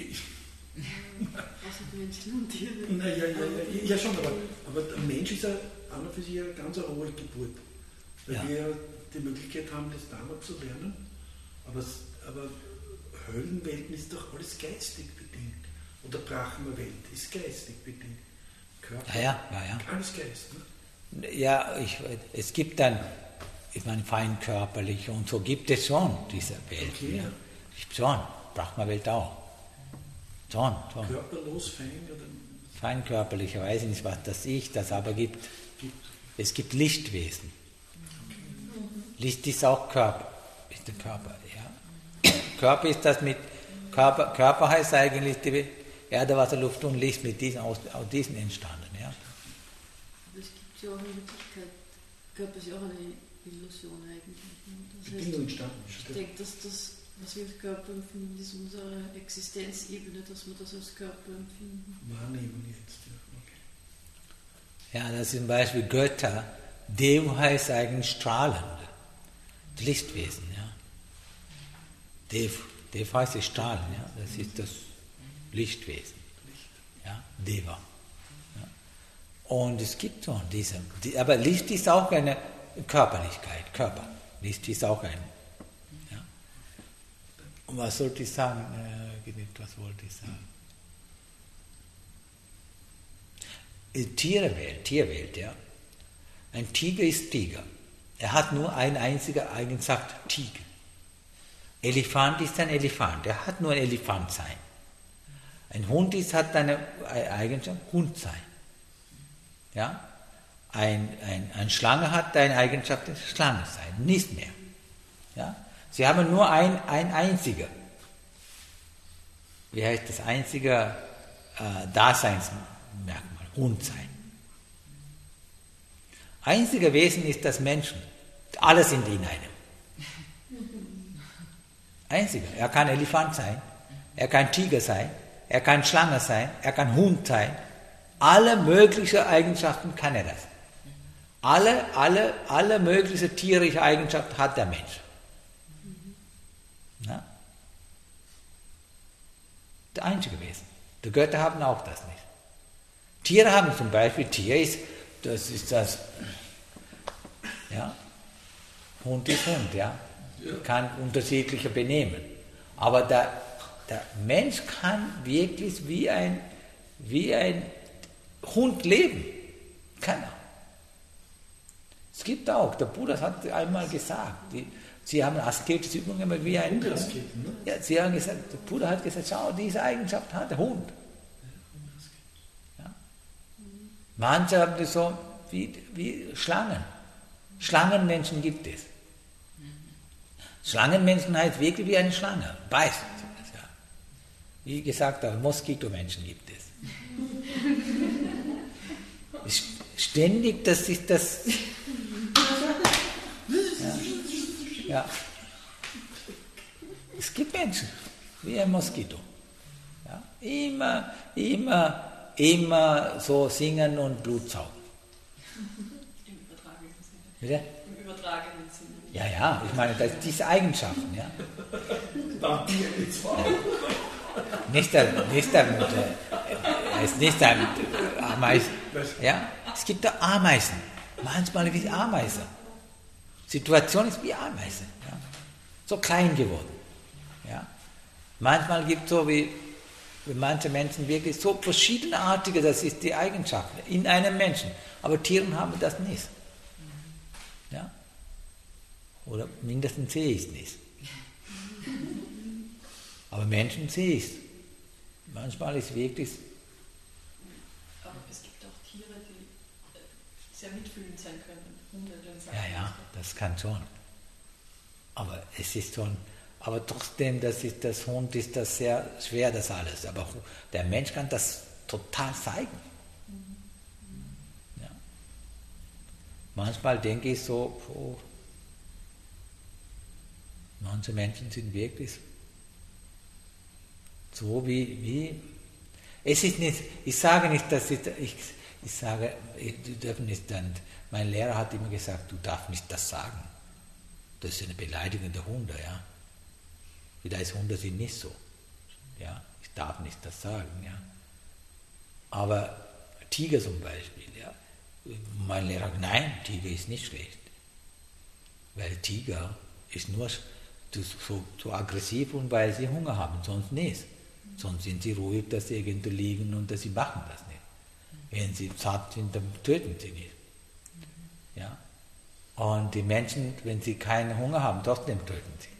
Speaker 2: Außer Menschen und Tiere.
Speaker 3: Na, ja, ja, ja, ja, schon, aber, aber der Mensch ist ja an und für sich eine ganz rohe Geburt. Weil
Speaker 1: Ja.
Speaker 3: wir ja die Möglichkeit haben, das damals zu lernen. Aber, aber Höllenwelten ist doch alles geistig bedingt. Oder Brahma-Welt ist geistig bedingt. Körper,
Speaker 1: Ja, ja, ja, ja.
Speaker 3: alles Geist. Ne?
Speaker 1: Ja, ich, es gibt dann, ich meine, feinkörperliche und so gibt es schon diese Welt.
Speaker 3: Okay,
Speaker 1: ja.
Speaker 3: ja.
Speaker 1: Gibt schon, Brahma-Welt auch. Schon, schon.
Speaker 3: Körperlos, fein oder
Speaker 1: Feinkörperliche, weiß ich nicht, was das ich, das aber gibt.
Speaker 3: gibt.
Speaker 1: Es gibt Lichtwesen. Licht ist auch Körper. Ist der Körper, ja. Körper ist das mit, Körper, Körper heißt eigentlich die Erde, Wasser, Luft und Licht mit diesen, aus, aus diesen entstanden, ja.
Speaker 2: Aber es gibt ja auch eine Möglichkeit, Körper ist ja auch eine Illusion eigentlich. Das heißt,
Speaker 3: Bedingung entstanden.
Speaker 2: ich denke, dass das, was wir als Körper empfinden, ist unsere Existenzebene, dass wir das als Körper empfinden.
Speaker 3: Wahrnehmen jetzt, ja. Okay.
Speaker 1: Ja, das ist zum Beispiel Götter. Dev heißt eigentlich strahlend. Lichtwesen, ja. Dev, Dev heißt strahlen, ja. Das ist das Lichtwesen. Ja, Deva. Ja. Und es gibt so diese, die, aber Licht ist auch eine Körperlichkeit, Körper. Licht ist auch ein. Ja. Und was sollte ich sagen? Äh, was wollte ich sagen? Tierwelt, Tierwelt, ja. Ein Tiger ist Tiger. Er hat nur eine einzige Eigenschaft, Tiger. Elefant ist ein Elefant, er hat nur ein Elefant sein. Ein Hund ist, hat eine Eigenschaft, Hund sein. Ja? Ein, ein, ein Schlange hat eine Eigenschaft, Schlange sein, nicht mehr. Ja? Sie haben nur ein, ein einziger, wie heißt das, einzige äh, Daseinsmerkmal, Hund sein. Einziger Wesen ist das Menschen. Alle sind in einem. Einziger. Er kann Elefant sein, er kann Tiger sein, er kann Schlange sein, er kann Hund sein. Alle möglichen Eigenschaften kann er das. Alle, alle, alle möglichen tierischen Eigenschaften hat der Mensch. Na? Der einzige Wesen. Die Götter haben auch das nicht. Tiere haben zum Beispiel, Tier ist, das ist das, ja, Hund ist Hund, ja, kann unterschiedliche benehmen. Aber der, der Mensch kann wirklich wie ein, wie ein Hund leben. Kann er. Es gibt auch, der Buddha hat einmal gesagt, die, sie haben asketische Übungen wie ein Hund. Ja, sie haben gesagt, der Buddha hat gesagt, schau, diese Eigenschaft hat der Hund. Ja. Manche haben das so wie, wie Schlangen. Schlangenmenschen gibt es. Schlangenmenschen heißt wirklich wie eine Schlange, beißt. Ja. Wie gesagt, auch Moskitomenschen gibt es. Ständig, das ist das. Ja. Ja. Es gibt Menschen, wie ein Moskito. Ja. Immer, immer, immer so singen und Blut saugen.
Speaker 2: Im übertragenen Sinne.
Speaker 1: Bitte?
Speaker 2: Im übertragenen Sinne.
Speaker 1: Ja, ja, ich meine, das, diese Eigenschaften, ja. Nicht der, nicht der, äh, ist nicht der äh, Ameisen. Ja, es gibt da Ameisen. Manchmal wie Ameisen. Situation ist wie Ameisen. Ja. So klein geworden. Ja. Manchmal gibt es so wie, wie manche Menschen wirklich so verschiedenartige, das ist die Eigenschaft in einem Menschen. Aber Tieren haben das nicht. Ja. Oder mindestens sehe ich es nicht. Aber Menschen sehe ich es. Manchmal ist wirklich.
Speaker 2: Aber es gibt auch Tiere, die sehr mitfühlend sein können. Hunde,
Speaker 1: Ja, ja, das kann schon. Aber es ist schon. Aber trotzdem, das ist das Hund ist das sehr schwer, das alles. Aber der Mensch kann das total zeigen. Ja. Manchmal denke ich so, oh, Manche Menschen sind wirklich so wie, wie es ist nicht, ich sage nicht, dass ich, ich, ich sage, die dürfen nicht dann, mein Lehrer hat immer gesagt, du darfst nicht das sagen. Das ist eine Beleidigung der Hunde, ja. Vielleicht Hunde sind nicht so, ja. Ich darf nicht das sagen, ja. Aber Tiger zum Beispiel, ja. Mein Lehrer sagt, nein, Tiger ist nicht schlecht. Weil Tiger ist nur so, so aggressiv und weil sie Hunger haben, sonst nicht. Sonst sind sie ruhig, dass sie irgendwo liegen und dass sie machen das nicht. Wenn sie satt sind, dann töten sie nicht. Ja? Und die Menschen, wenn sie keinen Hunger haben, trotzdem töten sie.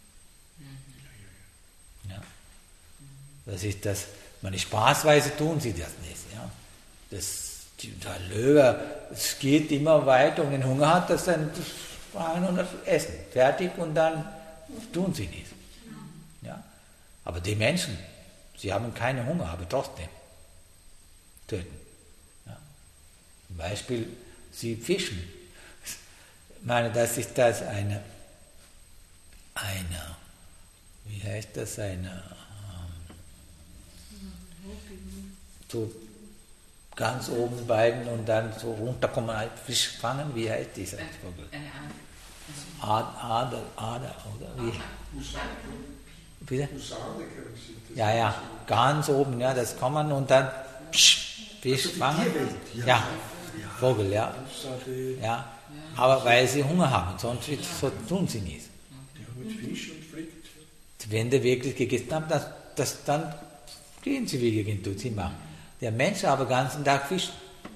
Speaker 1: Ja? Das ist das, meine spaßweise tun sie das nicht. Ja? Das, der Löwe, es geht immer weiter und wenn Hunger hat, das dann fahren und das essen. Fertig und dann tun sie nicht. Ja? Aber die Menschen, sie haben keinen Hunger, aber trotzdem töten. Ja? Zum Beispiel, sie fischen. Ich meine, das ist das eine, eine wie heißt das, eine, ähm, so ganz oben bleiben und dann so runterkommen, halt Fisch fangen, wie heißt dieser Vogel? Ader, Ader, oder wie? Bitte? Ja, ja, ganz oben, ja, das kommen und dann psch, Fisch fangen. Ja, Vogel, ja. Ja, aber weil sie Hunger haben, sonst so tun sie nicht. Wenn die wirklich gegessen haben, das, das, dann gehen sie wie irgendwo, sie machen. Der Mensch aber den ganzen Tag fischt.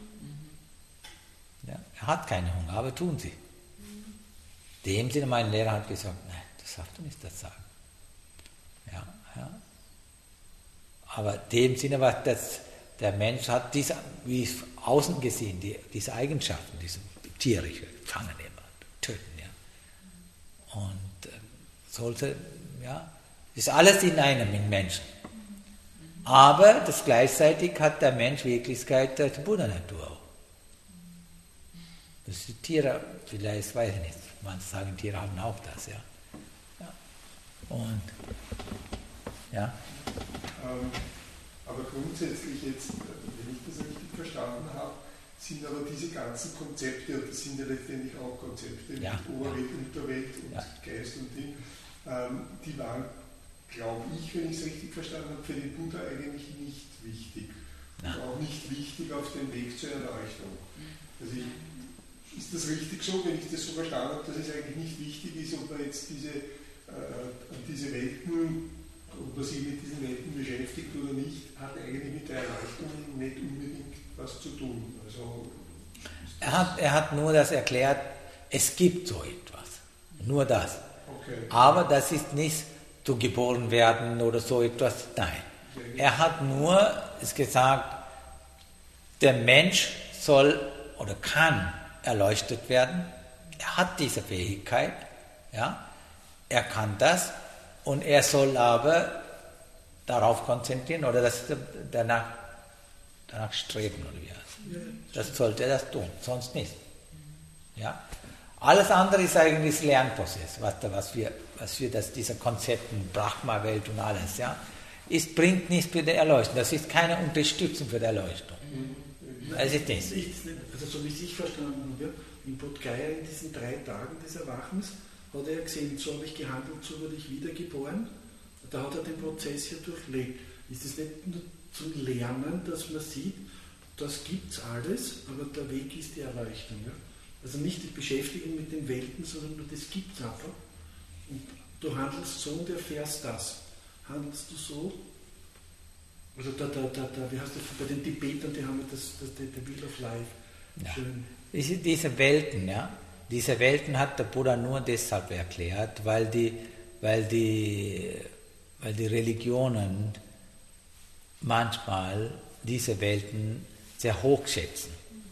Speaker 1: Ja, er hat keinen Hunger, aber tun sie. In dem Sinne, mein Lehrer hat gesagt, nein, das darfst du nicht das sagen. Ja, ja. Aber in dem Sinne, was das, der Mensch hat, diese, wie außen gesehen, die, diese Eigenschaften, diese tierische, fangen immer, töten. Ja. Und äh, sollte, ja, ist alles in einem, in Menschen. Aber das gleichzeitig hat der Mensch Wirklichkeit der Buddha-Natur auch. Das sind Tiere, vielleicht, weiß ich nicht, manche sagen, Tiere haben auch das, ja. Ja. Und, ja.
Speaker 4: Ähm, aber grundsätzlich jetzt, wenn ich das richtig verstanden habe, sind aber diese ganzen Konzepte, und das sind ja letztendlich auch Konzepte
Speaker 1: ja,
Speaker 4: mit Oberwelt,
Speaker 1: ja.
Speaker 4: Unterwelt und
Speaker 1: ja.
Speaker 4: Geist und Ding, ähm, die waren, glaube ich, wenn ich es richtig verstanden habe, für den Buddha eigentlich nicht wichtig. Und auch nicht wichtig auf dem Weg zur Erleuchtung. Also ich, ist das richtig so, wenn ich das so verstanden habe, dass es eigentlich nicht wichtig ist, ob man jetzt diese, äh, diese Welten, ob man sich mit diesen Welten beschäftigt oder nicht, hat eigentlich mit der Erleuchtung nicht unbedingt was zu tun. Also,
Speaker 1: er, hat, er hat nur das erklärt, es gibt so etwas. Nur das.
Speaker 4: Okay.
Speaker 1: Aber das ist nicht zu geboren werden oder so etwas. Nein. Er hat nur es gesagt, der Mensch soll oder kann erleuchtet werden. Er hat diese Fähigkeit. Ja? Er kann das und er soll aber darauf konzentrieren oder das danach, danach streben. Oder wie heißt. Das sollte er das tun, sonst nicht. Ja? Alles andere ist eigentlich Lernprozess, was, was wir, was wir das, diese Konzepten, Brahma-Welt und alles, ja, es bringt nichts für die Erleuchtung. Das ist keine Unterstützung für die Erleuchtung. Das ist das.
Speaker 3: Also so wie ich es verstanden habe, in Bodh Gaya in diesen drei Tagen des Erwachens hat er gesehen, so habe ich gehandelt, so wurde ich wiedergeboren. Da hat er den Prozess ja durchlebt. Ist es nicht nur zum Lernen, dass man sieht, das gibt es alles, aber der Weg ist die Erleuchtung. Ja? Also nicht die Beschäftigung mit den Welten, sondern nur das gibt es einfach. Und du handelst so und erfährst das. Handelst du so? Also da, da, da, da wie heißt das, bei den Tibetern, die haben ja das, das, the Wheel of Life.
Speaker 1: Ja.
Speaker 3: Schön.
Speaker 1: Diese, diese Welten, ja, diese Welten hat der Buddha nur deshalb erklärt, weil die, weil die, weil die Religionen manchmal diese Welten sehr hoch schätzen.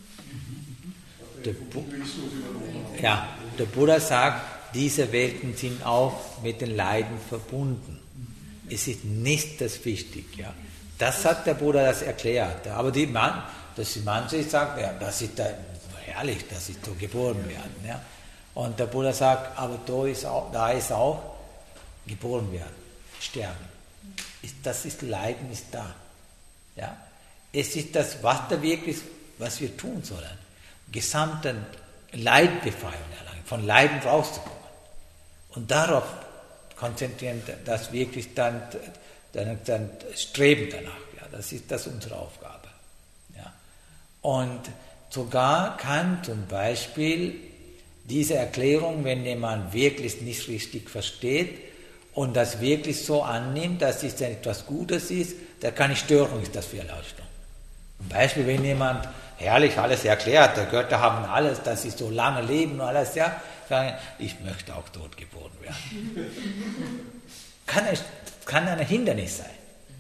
Speaker 1: Der, Bu- ja, der Buddha sagt, diese Welten sind auch mit den Leiden verbunden. Es ist nicht das Wichtige. Ja. Das hat der Buddha das erklärt. Aber die Mann, dass die manche sagen, ja, das ist da, herrlich, dass sie so geboren werden. Ja. Und der Buddha sagt, aber da ist auch, da ist auch geboren werden, sterben. Ist, das ist Leiden, ist da. Ja? Es ist das, was da wirklich, was wir tun sollen. Gesamten Leidbefreiung erlangen, von Leiden rauszukommen. Und darauf konzentrieren, das wirklich dann, dann, dann streben danach. Ja? Das ist das unsere Aufgabe. Ja? Und sogar kann zum Beispiel diese Erklärung, wenn jemand wirklich nicht richtig versteht und das wirklich so annimmt, dass es etwas Gutes ist, da keine Störung ist das für Erleuchtung. Zum Beispiel, wenn jemand herrlich alles erklärt, die Götter haben alles, dass sie so lange leben und alles, ja, sagen, ich möchte auch tot geboren werden. kann, es, kann ein Hindernis sein.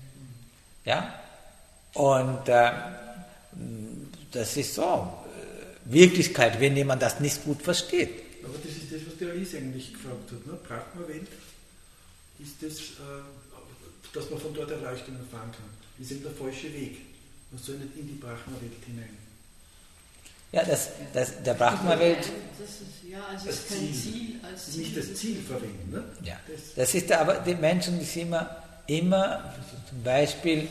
Speaker 1: Ja? Und äh, das ist so. Wirklichkeit, wenn jemand das nicht gut versteht.
Speaker 3: Aber das ist das, was der Alice eigentlich gefragt hat. Ne? Brahma-Welt ist das, äh, dass man von dort Erleuchtung erfahren kann. Das ist eben der falsche Weg. Man soll nicht in die Brahma-Welt hinein.
Speaker 1: Ja, das, das, der Brahma-Welt...
Speaker 2: Das ist, ja, also
Speaker 3: das
Speaker 2: ist kein
Speaker 3: Ziel.
Speaker 2: Ziel als Ziel.
Speaker 3: Nicht das Ziel verwenden. Ne?
Speaker 1: Ja,
Speaker 3: das,
Speaker 1: das ist aber, die Menschen die sind immer, immer, zum Beispiel,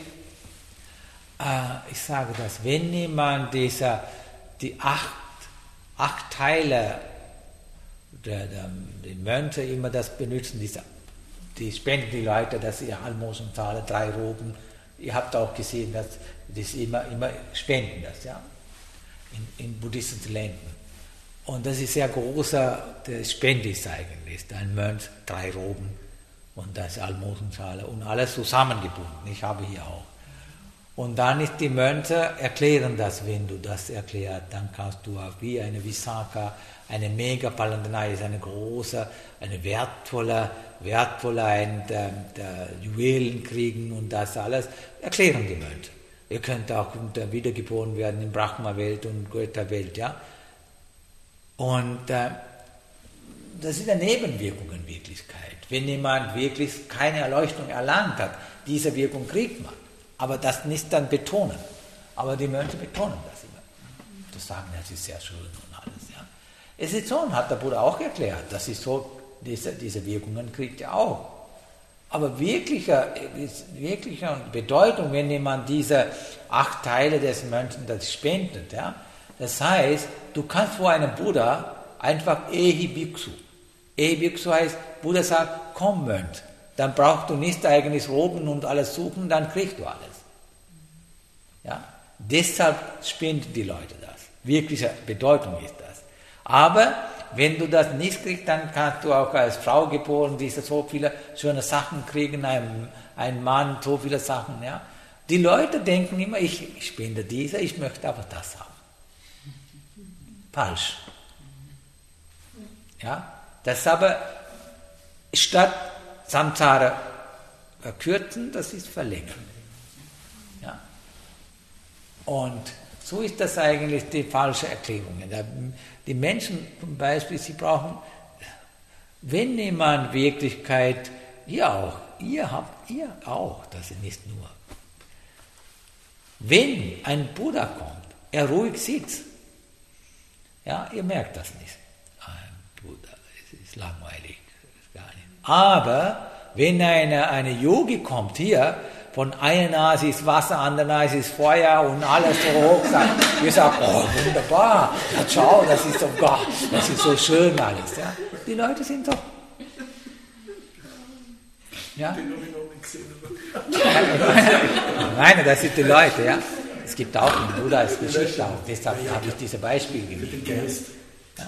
Speaker 1: äh, ich sage das, wenn jemand dieser, die acht, acht Teile, der, der, die Mönche immer das benutzen, diese, die spenden die Leute, dass sie Almosen zahlen, drei Roben. Ihr habt auch gesehen, dass das immer, immer spenden das, ja, in, in buddhistischen Ländern. Und das ist sehr großer der Spende ist eigentlich. Ein Mönch, drei Roben und das Almosenzahler und alles zusammengebunden. Ich habe hier auch. Und dann ist die Mönche erklären das, wenn du das erklärst, dann kannst du auch wie eine Visakha, eine Mega-Palandanai ist eine große, eine wertvolle, wertvolle ein, der, der Juwelen kriegen und das alles, erklären die Mönche. Ihr könnt auch wiedergeboren werden in Brahma-Welt und Götterwelt, ja. Und äh, das sind ja Nebenwirkungen in Wirklichkeit. Wenn jemand wirklich keine Erleuchtung erlangt hat, diese Wirkung kriegt man. Aber das nicht dann betonen. Aber die Mönche betonen das immer. Das sagen, das ist sehr schön und alles. Ja. Es ist so, hat der Buddha auch erklärt, das ist so, diese, diese Wirkungen kriegt er auch. Aber wirklicher, wirklicher Bedeutung, wenn jemand diese acht Teile des Mönchen das spendet, ja, das heißt, du kannst vor einem Buddha einfach Ehi Bhiksu. Ehi Bhiksu heißt, Buddha sagt, komm Mönch, dann brauchst du nicht eigentlich Roben und alles suchen, dann kriegst du alles. Ja? Deshalb spenden die Leute das. Wirkliche Bedeutung ist das. Aber wenn du das nicht kriegst, dann kannst du auch als Frau geboren, diese so viele schöne Sachen kriegen, ein, ein Mann, so viele Sachen. Ja? Die Leute denken immer, ich, ich spende diese, ich möchte aber das haben. Falsch. Ja? Das aber statt Samsara verkürzen, das ist verlängern. Ja? Und so ist das eigentlich die falsche Erklärung. Die Menschen zum Beispiel, sie brauchen, wenn jemand Wirklichkeit, ihr auch, ihr habt, ihr auch, das ist nicht nur. Wenn ein Buddha kommt, er ruhig sitzt, ja, ihr merkt das nicht. Ein Buddha, es ist langweilig, gar nicht. Aber wenn eine, eine Yogi kommt hier, von einer Nase ist Wasser, andere Nase ist Feuer und alles so hoch, sagt, wir sagen, oh wunderbar, ja, schau, das ist so, Gott, das ist so schön alles. Ja. Die Leute sind so. Ja? Nein, das sind die Leute, ja. Es gibt auch einen Buddha als Geschichte, auch deshalb habe ich dieses Beispiel gegeben. Ja.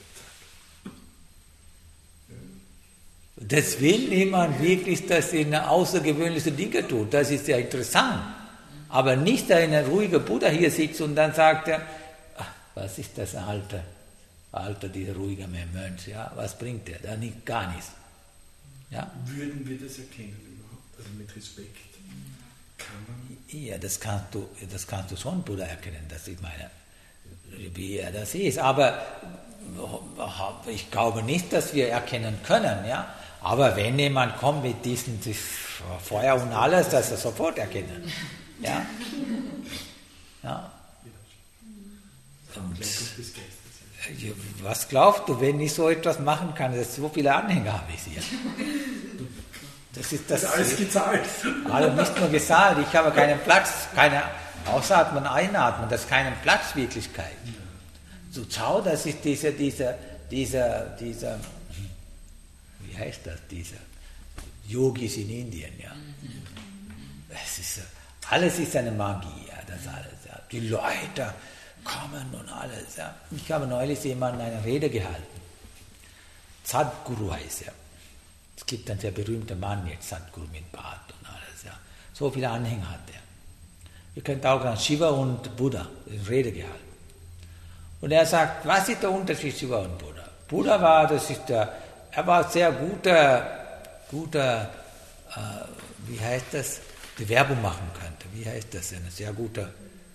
Speaker 1: Das will jemand wirklich, dass er außergewöhnliche Dinge tut, das ist ja interessant. Aber nicht ein ruhiger Buddha hier sitzt und dann sagt er, ach, was ist das Alter, Alter, dieser ruhige Mönch, ja, was bringt der? Da nicht, gar nichts. Ja?
Speaker 3: Würden wir das erkennen überhaupt, also mit Respekt? Kann man?
Speaker 1: Ja, das kannst du, das kannst du schon Buddha erkennen, das ich meine, wie er das ist. Aber ich glaube nicht, dass wir erkennen können, ja. Aber wenn jemand kommt mit diesem Feuer und alles, dass er sofort erkennen. Ja. Ja. Und, was glaubst du, wenn ich so etwas machen kann? So viele Anhänger habe ich hier. Das ist das.
Speaker 3: Also alles gezahlt.
Speaker 1: Also nicht nur gezahlt, ich habe keinen Platz, keine Ausatmen, Einatmen, das ist keine Platzwirklichkeit. So schau, das ist dieser, dieser, dieser, dieser, wie heißt das, dieser Yogis in Indien, ja. Es ist, alles ist eine Magie, ja, das alles, ja. Die Leute kommen und alles, ja. Ich habe neulich jemandem eine Rede gehalten. Sadhguru heißt er. Es gibt einen sehr berühmten Mann jetzt, Sadhguru mit Bart und alles, ja. So viele Anhänger hat er. Ihr könnt auch an Shiva und Buddha eine Rede gehalten. Und er sagt, was ist der Unterschied Shiva und Buddha? Buddha war, das ist der, er war sehr guter, guter, äh, wie heißt das, die Werbung machen könnte. Wie heißt das? Ein sehr guter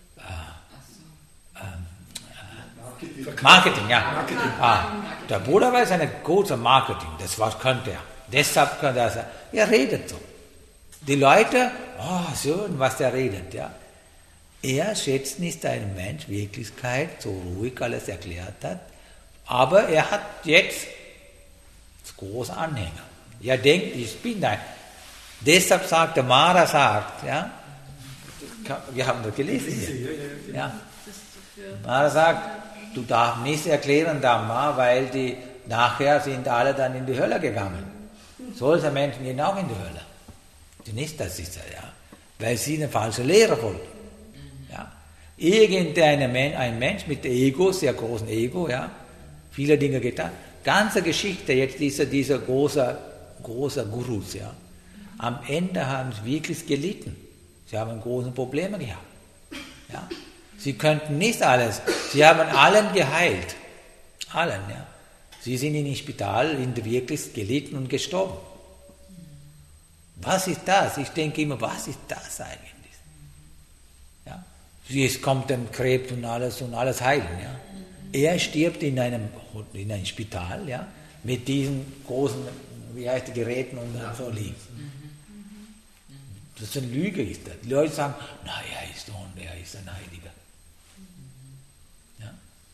Speaker 1: äh, äh, Marketing, ja. Marketing. Ah, der Buddha war ein großer Marketing, das was könnte er. Deshalb könnte er sagen, er redet so. Die Leute, oh, so, was der redet, ja. Er schätzt nicht einen Mensch, Wirklichkeit, so ruhig alles erklärt hat, aber er hat jetzt große Anhänger. Er denkt, ich bin ein. Deshalb sagt der Mara, sagt, ja, wir haben das gelesen hier. Ja. Mara sagt, du darfst nicht erklären, Dhamma, weil die nachher sind alle dann in die Hölle gegangen. Solche Menschen gehen auch in die Hölle. Nicht, das ist er, ja, weil sie eine falsche Lehre wollten. Ja. Irgendein Mensch, ein Mensch mit Ego, sehr großen Ego, ja, viele Dinge getan. Ganze Geschichte jetzt dieser, dieser große, große Gurus, ja. Am Ende haben sie wirklich gelitten. Sie haben große Probleme gehabt. Ja. Sie könnten nicht alles. Sie haben allen geheilt. Allen, ja. Sie sind in dem Spital in wirklich gelitten und gestorben. Was ist das? Ich denke immer, was ist das eigentlich? Ja? Es kommt dem Krebs und alles und alles heilen. Ja? Er stirbt in einem, in einem Spital, ja? Mit diesen großen, wie heißt die, Geräten und ja. So liegt. Das ist eine Lüge. Ist das. Die Leute sagen, na, er ist und er ist ein Heiliger. Ja?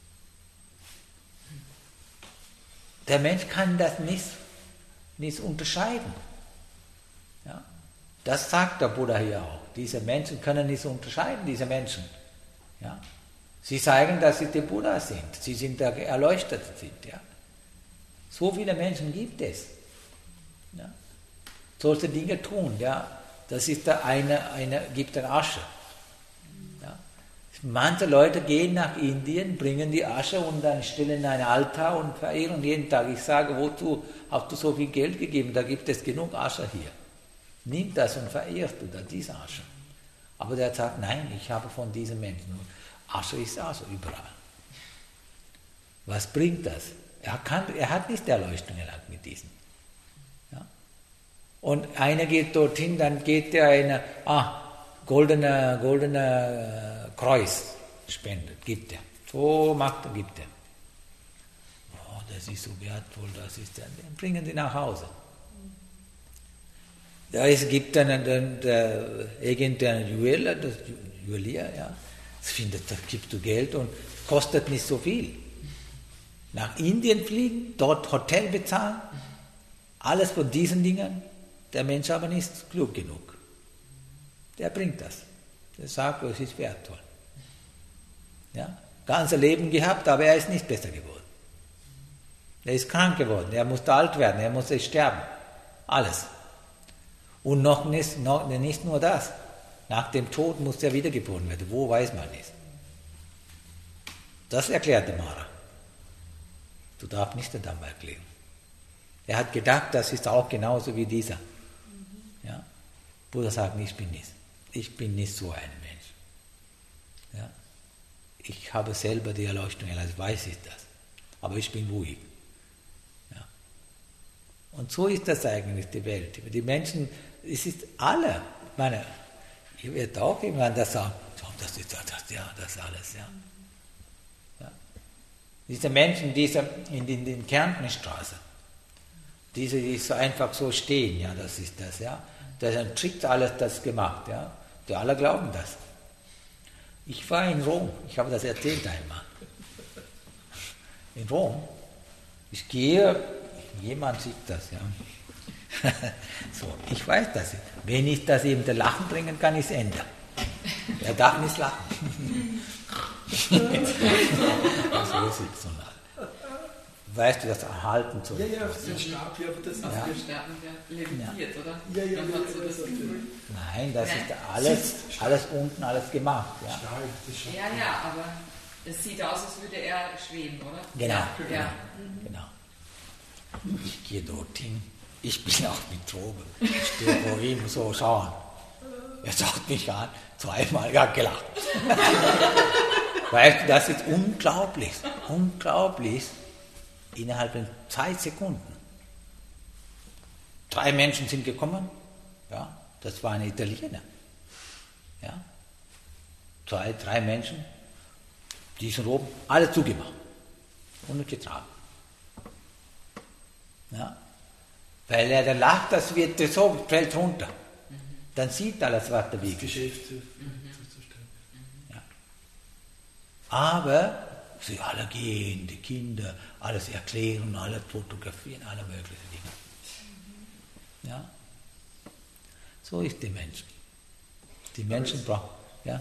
Speaker 1: Der Mensch kann das nicht, nicht unterscheiden. Ja? Das sagt der Buddha hier auch. Diese Menschen können nicht unterscheiden, diese Menschen. Ja? Sie zeigen, dass sie die Buddha sind. Sie sind da erleuchtet sind. Ja? So viele Menschen gibt es. Ja? Solche Dinge tun. Ja? Das ist der eine, eine gibt eine Asche. Ja? Manche Leute gehen nach Indien, bringen die Asche und dann stellen einen Altar und verehren jeden Tag. Ich sage, wozu hast du so viel Geld gegeben? Da gibt es genug Asche hier. Nimm das und verehrst du da diese Asche. Aber der sagt, nein, ich habe von diesen Menschen. Asche ist Asche überall. Was bringt das? Er, kann, er hat nicht Erleuchtung erlangt mit diesen. Ja? Und einer geht dorthin, dann geht der eine, ah, goldene, goldene Kreuz spendet, gibt er. So macht er, gibt er. Oh, das ist so wertvoll, das ist dann, dann bringen die nach Hause. Da es gibt dann irgendeinen Juwelier, das Juwelier, ja, das findet, da gibst du Geld und kostet nicht so viel. Nach Indien fliegen, dort Hotel bezahlen, alles von diesen Dingen, der Mensch aber nicht klug genug. Der bringt das. Der sagt, es ist wertvoll. Ja, ganze Leben gehabt, aber er ist nicht besser geworden. Er ist krank geworden, er musste alt werden, er musste sterben. Alles. Und noch nicht, noch nicht nur das. Nach dem Tod muss er wiedergeboren werden. Wo, weiß man nicht. Das erklärte Mara. Du darfst nicht den Dhamma erklären. Er hat gedacht, das ist auch genauso wie dieser. Ja? Buddha sagt, ich bin nicht. Ich bin nicht so ein Mensch. Ja? Ich habe selber die Erleuchtung erlangt, weiß ich das. Aber ich bin ruhig. Ja? Und so ist das eigentlich die Welt. Die Menschen, es ist alle, ich meine, ihr werdet auch irgendwann das sagen, das ist das, das, ja, das alles, ja. ja. Diese Menschen, diese in den, in Kärntenstraße, diese, die so einfach so stehen, ja, das ist das, ja. Da ist ein Trick alles das gemacht, ja. Die alle glauben das. Ich war in Rom, ich habe das erzählt einmal. In Rom, ich gehe, jemand sieht das, ja. So, ich weiß das. Wenn ich das eben der Lachen bringen kann, ist Ende. Er darf nicht lachen. So ist es. Weißt du, das Erhalten zu.
Speaker 3: Ja, ja, der Stab, ja, aber das ist
Speaker 2: Auf
Speaker 1: Ja.
Speaker 2: der Sterben ja levitiert, oder?
Speaker 3: Ja, ja,
Speaker 2: Man
Speaker 3: ja,
Speaker 2: hat so
Speaker 3: ja,
Speaker 2: das
Speaker 3: ja,
Speaker 2: Gefühl.
Speaker 1: Nein, das
Speaker 2: Nein.
Speaker 1: ist alles, alles unten, alles gemacht. Ja.
Speaker 3: Stahl, das ist
Speaker 2: Ja, ja, aber es sieht aus, als würde er schweben, oder?
Speaker 1: Genau,
Speaker 2: Ja.
Speaker 1: genau,
Speaker 2: ja.
Speaker 1: genau. Ich gehe dorthin. Ich bin auch mit Drogen. Ich stehe vor ihm so schauen. Er schaut mich an, zweimal, ja, gelacht. Weißt du, das ist unglaublich, unglaublich. Innerhalb von zwei Sekunden. Drei Menschen sind gekommen, ja, das waren Italiener. Ja. Zwei, drei Menschen, die sind oben, alle zugemacht und getragen. Ja. Weil er dann lacht, das wird so, fällt runter. Dann sieht alles, was der Weg ist.
Speaker 3: Geschäft zu,
Speaker 2: Mhm.
Speaker 3: zuzustellen.
Speaker 1: Ja. Aber sie alle gehen, die Kinder, alles erklären, alle fotografieren, alle möglichen Dinge. Ja? So ist die Mensch. Die Menschen brauchen, ja?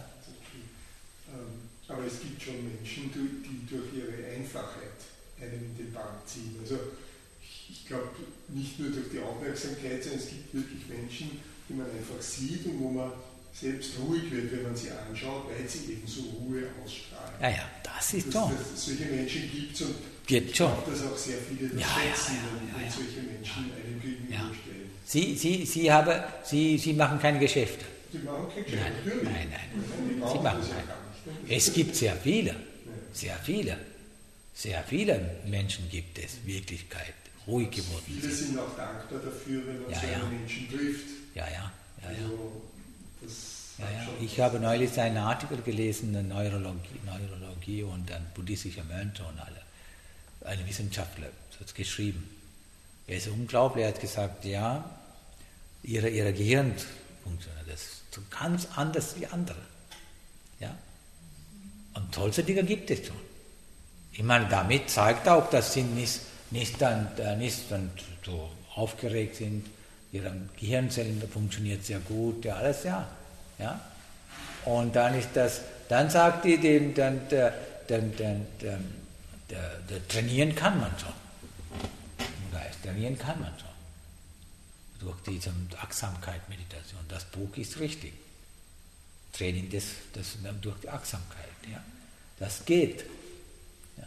Speaker 4: Ähm, Aber es gibt schon Menschen, die, die durch ihre Einfachheit einen in den Bann ziehen. Also ich, ich glaube nicht nur durch die Aufmerksamkeit, sondern es gibt wirklich Menschen, die man einfach sieht und wo man selbst ruhig wird, wenn man sie anschaut, weil sie eben so Ruhe ausstrahlen.
Speaker 1: Ja, ja, das ist
Speaker 4: Dass
Speaker 1: schon.
Speaker 4: es solche Menschen gibt und
Speaker 1: Gibt
Speaker 4: ich
Speaker 1: schon.
Speaker 4: glaube, dass auch sehr viele das
Speaker 1: Ja, ja,
Speaker 4: schätzen,
Speaker 1: ja,
Speaker 4: wenn,
Speaker 1: ja,
Speaker 4: wenn
Speaker 1: ja.
Speaker 4: solche Menschen einem gegenüberstellen.
Speaker 1: Sie, sie, sie, haben, sie, sie machen keine Geschäfte.
Speaker 4: Die machen kein Geschäft,
Speaker 1: Nein,
Speaker 4: natürlich.
Speaker 1: nein, nein.
Speaker 4: Die
Speaker 1: Sie
Speaker 4: brauchen
Speaker 1: machen
Speaker 4: das ja
Speaker 1: keine.
Speaker 4: gar nicht. Ne?
Speaker 1: Es gibt sehr viele, sehr viele, sehr viele Menschen gibt es, Wirklichkeit, ruhig geworden
Speaker 4: Viele
Speaker 1: sind.
Speaker 4: sind auch dankbar dafür, wenn man
Speaker 1: Ja,
Speaker 4: so
Speaker 1: ja.
Speaker 4: einen Menschen trifft.
Speaker 1: Ja, ja, ja, ja.
Speaker 4: Also, das
Speaker 1: Ja,
Speaker 4: hat
Speaker 1: ja.
Speaker 4: schon
Speaker 1: Ich
Speaker 4: was.
Speaker 1: habe neulich einen Artikel gelesen, eine Neurologie, Neurologie und ein buddhistischer Mönch und alle. Ein Wissenschaftler hat es geschrieben. Er ist unglaublich, er hat gesagt, ja, ihre, ihre Gehirn funktioniert das so ganz anders wie andere. Ja? Und solche Dinge gibt es schon. Ich meine, damit zeigt auch, dass sie nicht, nicht, dann, nicht dann so aufgeregt sind, ihre Gehirnzellen funktioniert sehr gut, ja, alles ja. ja. Und dann ist das, dann sagt die dem, dann, der, der, der, der, der, der, trainieren kann man schon. Im Geist, trainieren kann man schon. Durch diese Achtsamkeit, Meditation. Das Buch ist richtig. Training des, des, durch die Achtsamkeit. Ja. Das geht. Ja.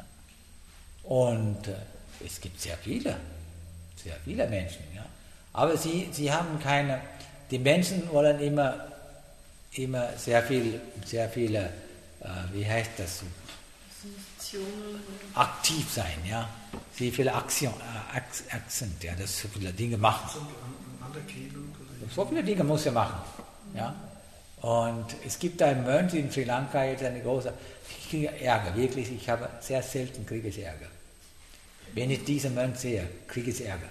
Speaker 1: Und äh, es gibt sehr viele, sehr viele Menschen. Ja. Aber sie, sie haben keine, die Menschen wollen immer, immer sehr viel, sehr viele, äh, wie heißt das so?
Speaker 2: Assoziationen.
Speaker 1: Aktiv sein, ja. Sehr viele Aktion, äh, Akzent, ja, dass so viele Dinge machen.
Speaker 3: So An- Anerkennung oder
Speaker 1: So viele Dinge muss er machen. Ja? Und es gibt einen Mönch in Sri Lanka, jetzt eine große, ich kriege Ärger, wirklich, ich habe sehr selten kriege ich Ärger. Wenn ich diesen Mönch sehe, kriege ich Ärger.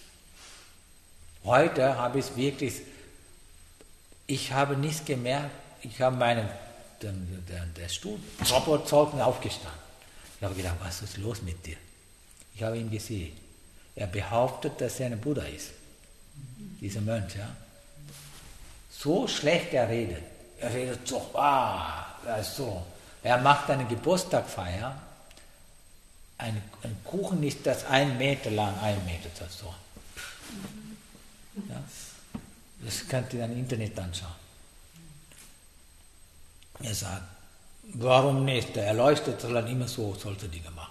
Speaker 1: Heute habe ich wirklich, ich habe nicht gemerkt, ich habe meinen, den, den, der Stuhl, Roboterzeugnis aufgestanden. Ich habe gedacht, was ist los mit dir? Ich habe ihn gesehen. Er behauptet, dass er ein Buddha ist. Dieser Mönch, ja. So schlecht er redet. Er redet so, ah, er ist so. Er macht eine Geburtstagfeier. Ein, ein Kuchen ist das ein Meter lang, ein Meter das so. Ja. Das könnt ihr dann im Internet anschauen. Er sagt, warum nicht? Der Erleuchtete soll dann immer so solche Dinge machen.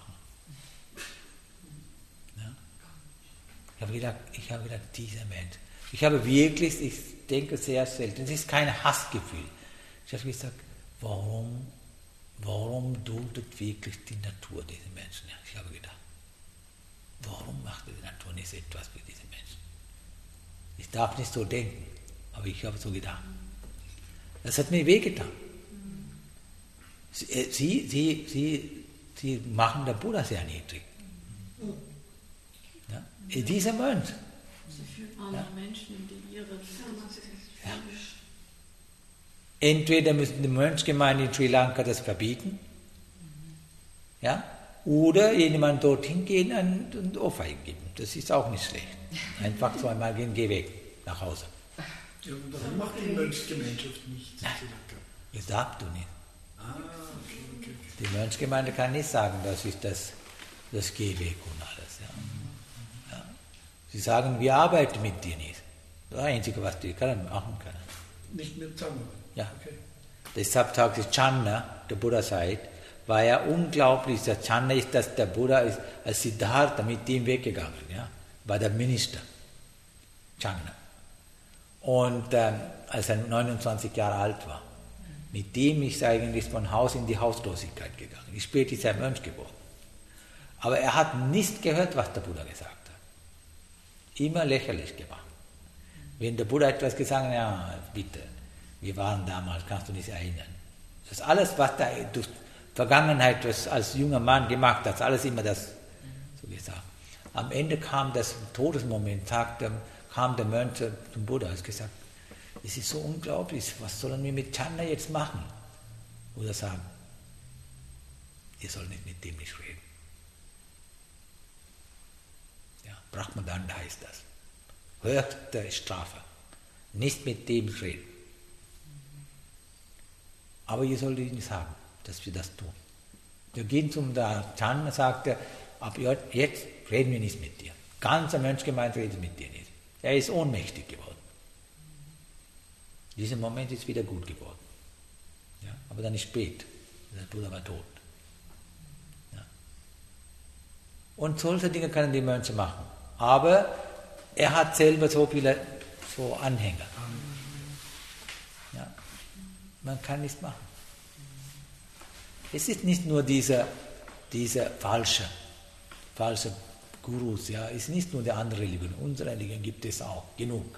Speaker 1: Ja. Ich habe gedacht, ich habe gedacht, dieser Mensch. Ich habe wirklich, ich denke sehr selten, es ist kein Hassgefühl. Ich habe gesagt, warum, warum duldet wirklich die Natur diese Menschen? Ja, ich habe gedacht, warum macht die Natur nicht etwas für diese Menschen? Ich darf nicht so denken, aber ich habe so gedacht. Das hat mir wehgetan. Sie, sie, sie, sie, sie machen den Buddha sehr niedrig. Ja? Dieser Mönch.
Speaker 2: Sie führen andere Menschen in die Irre.
Speaker 1: Ja. Entweder müssen die Mönchgemeinden in Sri Lanka das verbieten, ja, oder jemand dorthin gehen und Ohrfeigen geben. Das ist auch nicht schlecht. Einfach so einmal gehen, geh weg, nach Hause.
Speaker 3: Ja, und warum macht die Mönchsgemeinschaft nichts?
Speaker 1: Nein. Das darfst du nicht.
Speaker 3: Ah, okay, okay, okay.
Speaker 1: Die Mönchsgemeinde kann nicht sagen, das ist das, das Gehweg und alles. Ja. Ja. Sie sagen, wir arbeiten mit dir nicht. Das ist das Einzige, was die können, machen können.
Speaker 3: Nicht mehr zusammen?
Speaker 1: Ja.
Speaker 3: Okay.
Speaker 1: Deshalb sagt die Channa, der Buddha sagt, war ja unglaublich. Der Channa ist, dass der Buddha ist, als Siddhartha mit ihm weggegangen, ja, war der Minister. Channa. Und ähm, als er neunundzwanzig Jahre alt war, mit dem ist er eigentlich von Haus in die Hauslosigkeit gegangen. Später ist er Mönch geworden. Aber er hat nicht gehört, was der Buddha gesagt hat. Immer lächerlich gemacht. Wenn der Buddha etwas gesagt hat, ja, bitte, wir waren damals, kannst du nicht erinnern. Das ist alles, was da durch Vergangenheit was als junger Mann gemacht hat, alles immer das, so gesagt. Am Ende kam das Todesmoment, sagte, kam der Mönch zum Buddha und hat gesagt, es ist so unglaublich, was sollen wir mit Channa jetzt machen? Oder sagen, ihr sollt nicht mit dem nicht reden. Ja, Brahmadanda heißt das. Hört der Strafe. Nicht mit dem reden. Aber ihr sollt nicht sagen, dass wir das tun. Wir gehen zum Channa und sagte, ab jetzt reden wir nicht mit dir. Ganzer Mönchgemeinde redet mit dir nicht. Er ist ohnmächtig geworden. Dieser Moment ist wieder gut geworden. Ja, aber dann ist spät. Der Buddha war tot. Ja. Und solche Dinge können die Mönche machen. Aber er hat selber so viele so Anhänger. Ja. Man kann nichts machen. Es ist nicht nur dieser, dieser falsche, falsche Gurus, ja, es ist nicht nur die andere Religion. Unsere Religion gibt es auch genug.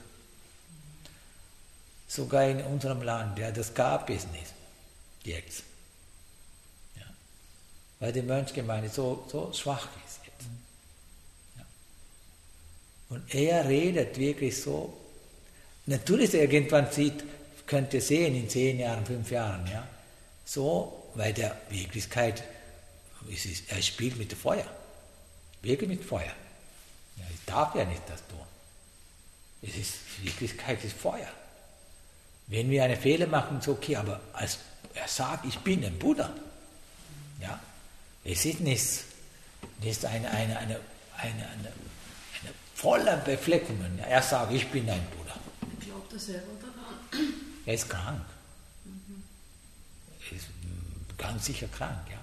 Speaker 1: Sogar in unserem Land, ja, das gab es nicht jetzt. Ja. Weil die Mönchgemeinde so, so schwach ist jetzt. Ja. Und er redet wirklich so. Natürlich irgendwann sieht, könnt ihr sehen in zehn Jahren, fünf Jahren, ja, so, weil der Wirklichkeit, es ist, er spielt mit dem Feuer. Wirklich mit Feuer. Ja, ich darf ja nicht das tun. Es ist, Wirklichkeit ist Feuer. Wenn wir einen Fehler machen, ist okay, aber als er sagt, ich bin ein Buddha, ja, es ist nicht, nicht eine, eine, eine, eine, eine, eine voller Befleckungen. Er sagt, ich bin ein Buddha.
Speaker 2: Glaubt er selber daran?
Speaker 1: Er ist krank.
Speaker 2: Mhm.
Speaker 1: Er ist ganz sicher krank, ja.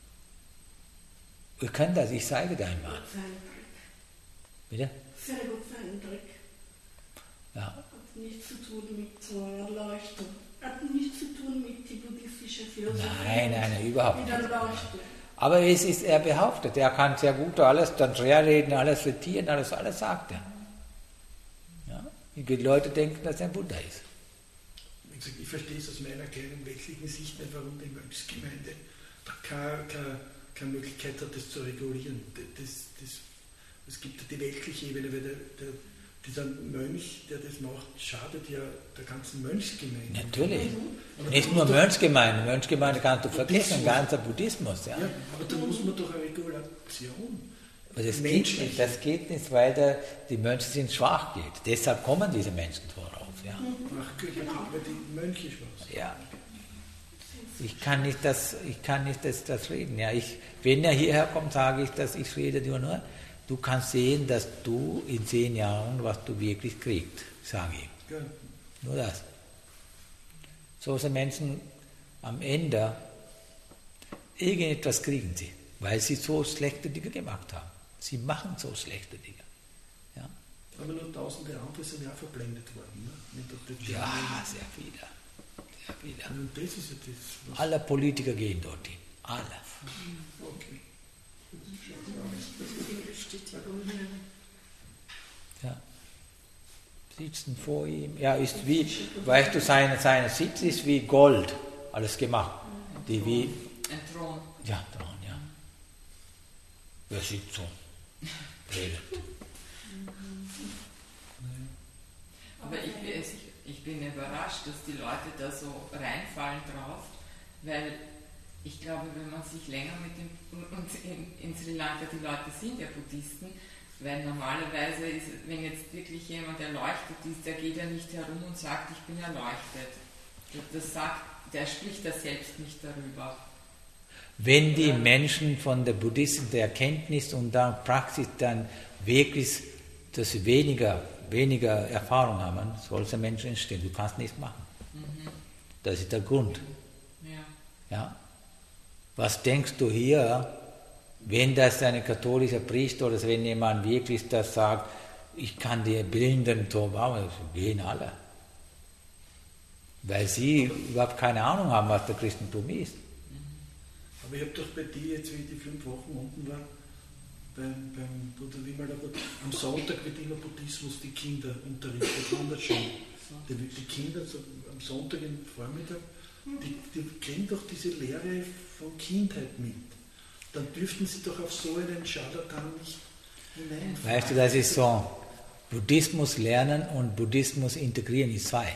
Speaker 1: Wir können das, ich zeige dir einmal. Bitte?
Speaker 5: Sehr gut für einen Trick.
Speaker 1: Ja.
Speaker 5: Hat nichts zu tun mit so einer Erleuchtung. Hat nichts zu tun mit der buddhistischen Philosophie.
Speaker 1: Nein, nein, nein, überhaupt
Speaker 5: mit
Speaker 1: nicht.
Speaker 5: einer Erleuchtung.
Speaker 1: Aber es ist, er behauptet, er kann sehr gut alles dann reden, alles zitieren, alles, alles sagt er. Ja? Die Leute denken, dass er ein Buddha ist.
Speaker 3: Wie gesagt, ich verstehe es aus meiner kleinen weltlichen Sicht nicht, warum die Mönchsgemeinde da keine, keine, keine Möglichkeit hat, das zu regulieren. Das, das, es gibt ja die weltliche Ebene, weil der, der, dieser Mönch, der das macht, schadet ja der ganzen Mönchsgemeinde.
Speaker 1: Natürlich.
Speaker 3: Aber
Speaker 1: Nicht
Speaker 3: da
Speaker 1: nur
Speaker 3: muss doch-
Speaker 1: Mönchgemeinde. Mönchgemeinde kannst du vergessen,
Speaker 3: Buddhismus.
Speaker 1: ganzer Buddhismus. Ja.
Speaker 3: Ja, aber da muss man doch eine Regulation.
Speaker 1: Aber das geht
Speaker 3: Menschlich.
Speaker 1: nicht, das geht nicht, weil der, die Mönche sind schwach geht. Deshalb kommen diese Menschen vorauf. Ja.
Speaker 3: Ach, weil die Mönche schwach sind.
Speaker 1: Ja. Ich kann nicht das, ich kann nicht das, das reden. Ja. Ich, wenn er hierher kommt, sage ich, dass ich rede nur, nur, du kannst sehen, dass du in zehn Jahren, was du wirklich kriegst, sage ich.
Speaker 3: Ja.
Speaker 1: Nur das. Solche Menschen am Ende, irgendetwas kriegen sie, weil sie so schlechte Dinge gemacht haben. Sie machen so schlechte Dinge. Ja,
Speaker 3: Aber nur tausende andere sind ja auch verblendet worden. Ne? Mit der Tschetschenien.
Speaker 1: ja sehr viele. Sehr viele.
Speaker 3: Und das ist ja das, was...
Speaker 1: Alle Politiker gehen dorthin. Alle.
Speaker 3: Okay.
Speaker 1: Ja. Sitzen vor ihm. Ja, ist wie, weißt du, sein, sein Sitz ist wie Gold. Alles gemacht. Die wie,
Speaker 6: Ein Thron.
Speaker 1: ja, Thron, ja. Wer sitzt so? Redet.
Speaker 6: Aber ich, es- ich bin überrascht, dass die Leute da so reinfallen drauf, weil ich glaube, wenn man sich länger mit dem, und in, in Sri Lanka, die Leute sind ja Buddhisten, Weil normalerweise, ist, wenn jetzt wirklich jemand erleuchtet ist, der geht ja nicht herum und sagt, ich bin erleuchtet. Das sagt, der spricht ja selbst nicht darüber.
Speaker 1: Wenn die Menschen von der buddhistischen Erkenntnis und dann Praxis dann wirklich, dass sie weniger, weniger Erfahrung haben, solche Menschen entstehen. Du kannst nichts machen.
Speaker 6: Mhm.
Speaker 1: Das ist der Grund.
Speaker 6: Ja.
Speaker 1: Ja? Was denkst du hier, wenn das ein katholischer Priester oder wenn jemand wirklich das sagt, ich kann die Blinden so bauen, gehen alle. Weil sie überhaupt keine Ahnung haben, was der Christentum ist.
Speaker 3: Aber ich habe doch bei dir jetzt, wie ich die fünf Wochen unten war, beim, beim Buddha Wimala, am Sonntag wird immer Buddhismus die Kinder unterrichtet, wunderschön. Die, die Kinder so, am Sonntag im Vormittag, die, die kriegen doch diese Lehre von Kindheit mit. Dann dürften sie doch auf so einen Scharlatan nicht hineinfallen.
Speaker 1: Weißt du, das ist so, Buddhismus lernen und Buddhismus integrieren ist zwei.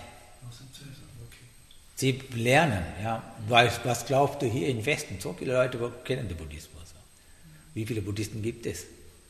Speaker 1: Sie lernen, ja. Was, was glaubst du hier im Westen? So viele Leute kennen den Buddhismus. Wie viele Buddhisten gibt es?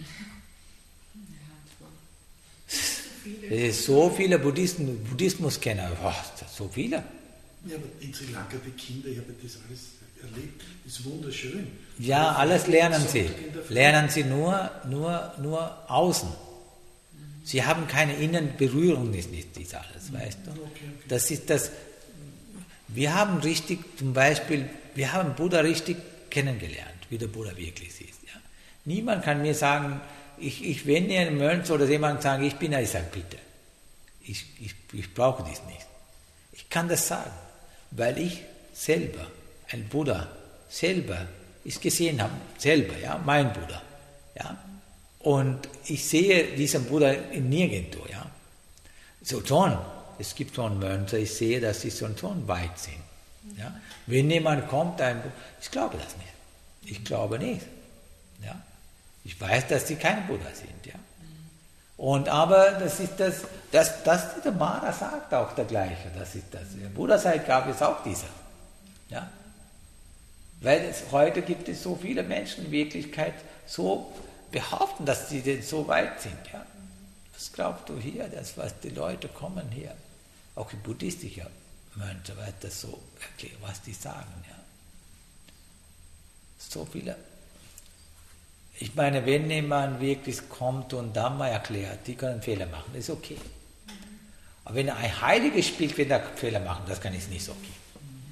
Speaker 1: Es ist so viele Buddhisten, Buddhismus-Kenner. Oh, so viele.
Speaker 3: Ja, aber in Sri Lanka, die Kinder, ich habe das alles erlebt, ist wunderschön.
Speaker 1: Ja, alles lernen sie. Lernen sie nur, nur, nur außen. Sie haben keine inneren Berührung, ist nicht das alles, weißt du? Das ist das. Wir haben richtig, zum Beispiel, wir haben Buddha richtig kennengelernt, wie der Buddha wirklich ist. Ja. Niemand kann mir sagen, ich, ich wenn ihr ein Mönch oder jemand sagen, ich bin, ich sage bitte, ich, ich, ich brauche dies nicht. Ich kann das sagen, weil ich selber, ein Buddha, selber, ich gesehen habe, selber, ja, mein Buddha, ja, und ich sehe diesen Buddha nirgendwo, ja. So schon. Es gibt schon Mönche, ich sehe, dass sie schon, schon weit sind. Ja? Wenn jemand kommt, ein, ich glaube das nicht. Ich glaube nicht. Ja? Ich weiß, dass sie kein Buddha sind. Ja? Und aber das ist das, das, das der Mara sagt auch der Gleiche. Das ist das. Der Buddha sagt, gab es auch dieser. Ja? Weil es, heute gibt es so viele Menschen in Wirklichkeit so behaupten, dass sie so weit sind. Ja? Was glaubst du hier, dass was die Leute kommen hier? Auch in buddhistischer Mönche, weil das so erklärt, was die sagen. Ja. So viele. Ich meine, wenn jemand wirklich kommt und Dhamma erklärt, die können Fehler machen, das ist okay. Aber wenn ein Heiliger spielt, wenn er Fehler machen, das kann ich nicht so okay.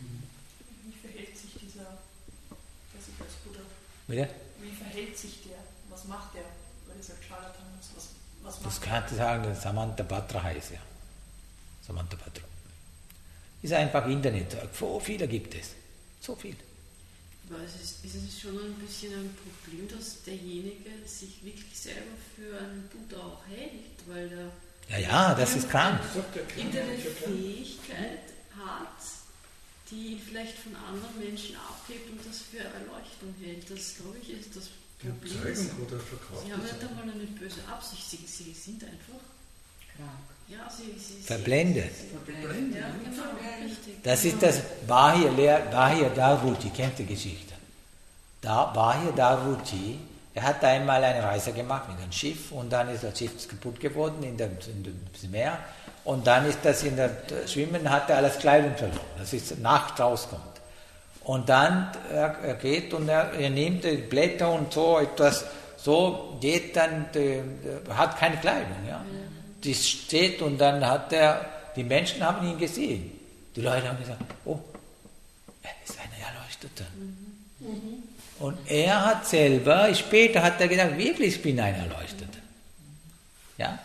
Speaker 5: Wie verhält sich dieser, der sich als Buddha?
Speaker 1: Bitte?
Speaker 5: Wie verhält sich der? Was macht der? Weil er sagt, Scharlatan, was, was macht
Speaker 1: Das
Speaker 5: der?
Speaker 1: kann ich sagen, dass Samantabhadra heißt, ja. Samantabhadra. Ist einfach Internet. So viele gibt es. So viel.
Speaker 2: Aber es ist, ist es schon ein bisschen ein Problem, dass derjenige sich wirklich selber für einen Buddha auch hält, weil er
Speaker 1: Ja, ja, das ist krank.
Speaker 2: irgendeine Fähigkeit hat, die ihn vielleicht von anderen Menschen abhebt und das für Erleuchtung hält. Das, glaube ich, ist das Problem.
Speaker 3: Überzeugung oder verkauft.
Speaker 2: Sie haben nicht einmal eine böse Absicht, sie, sie sind einfach
Speaker 6: Krank.
Speaker 2: ja, sie, sie,
Speaker 1: Verblendet.
Speaker 6: Verblendet.
Speaker 2: Ja, genau, richtig.
Speaker 1: Das ist das Bahir Bahir Daruchi, kennt die Geschichte. Da, Bahir Daruchi, er hat einmal eine Reise gemacht mit einem Schiff und dann ist das Schiff kaputt geworden in dem, in dem Meer und dann ist das in der Schwimmen, hat er alles Kleidung verloren, das ist nachts rauskommt. Und dann er, er geht und er, er nimmt die Blätter und so etwas, so geht dann, die, die, hat keine Kleidung, ja. Die steht und dann hat er, die Menschen haben ihn gesehen. Die Leute haben gesagt, oh, er ist ein Erleuchteter. Mhm. Und er hat selber, später hat er gesagt, wirklich, ich bin ein Erleuchteter. Ja?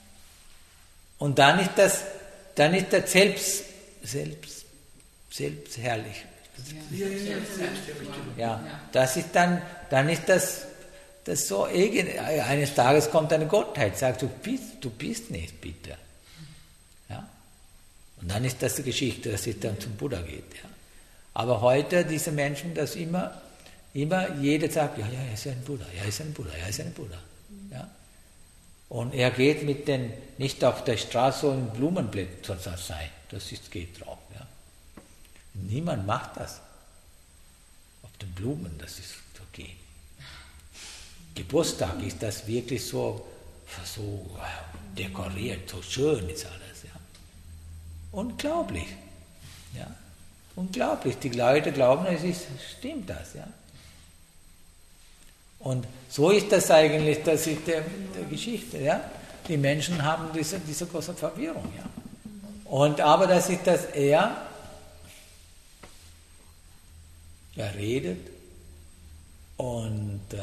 Speaker 1: Und dann ist das, dann ist das selbst, selbst, selbstherrlich.
Speaker 3: Ja, ja, ja.
Speaker 1: Ja, das ist dann, dann ist das, das so, eines Tages kommt eine Gottheit, sagt, du bist, du bist nicht, bitte. Ja? Und dann ist das die Geschichte, dass es dann zum Buddha geht. Ja? Aber heute, diese Menschen, das immer, immer jeder sagt, ja, ja, er ist ein Buddha, er ist ein Buddha, er ist ein Buddha. Ja? Und er geht mit den, nicht auf der Straße und Blumenblättern sein, das ist, geht drauf. Ja? Niemand macht das. Auf den Blumen, das ist okay. Geburtstag ist das wirklich so, so dekoriert, so schön ist alles. Ja. Unglaublich. Ja. Unglaublich. Die Leute glauben, es ist, stimmt das. Ja. Und so ist das eigentlich, das ist der, der Geschichte. Ja. Die Menschen haben diese, diese große Verwirrung. Ja. Und, aber das ist das, er, er redet und äh,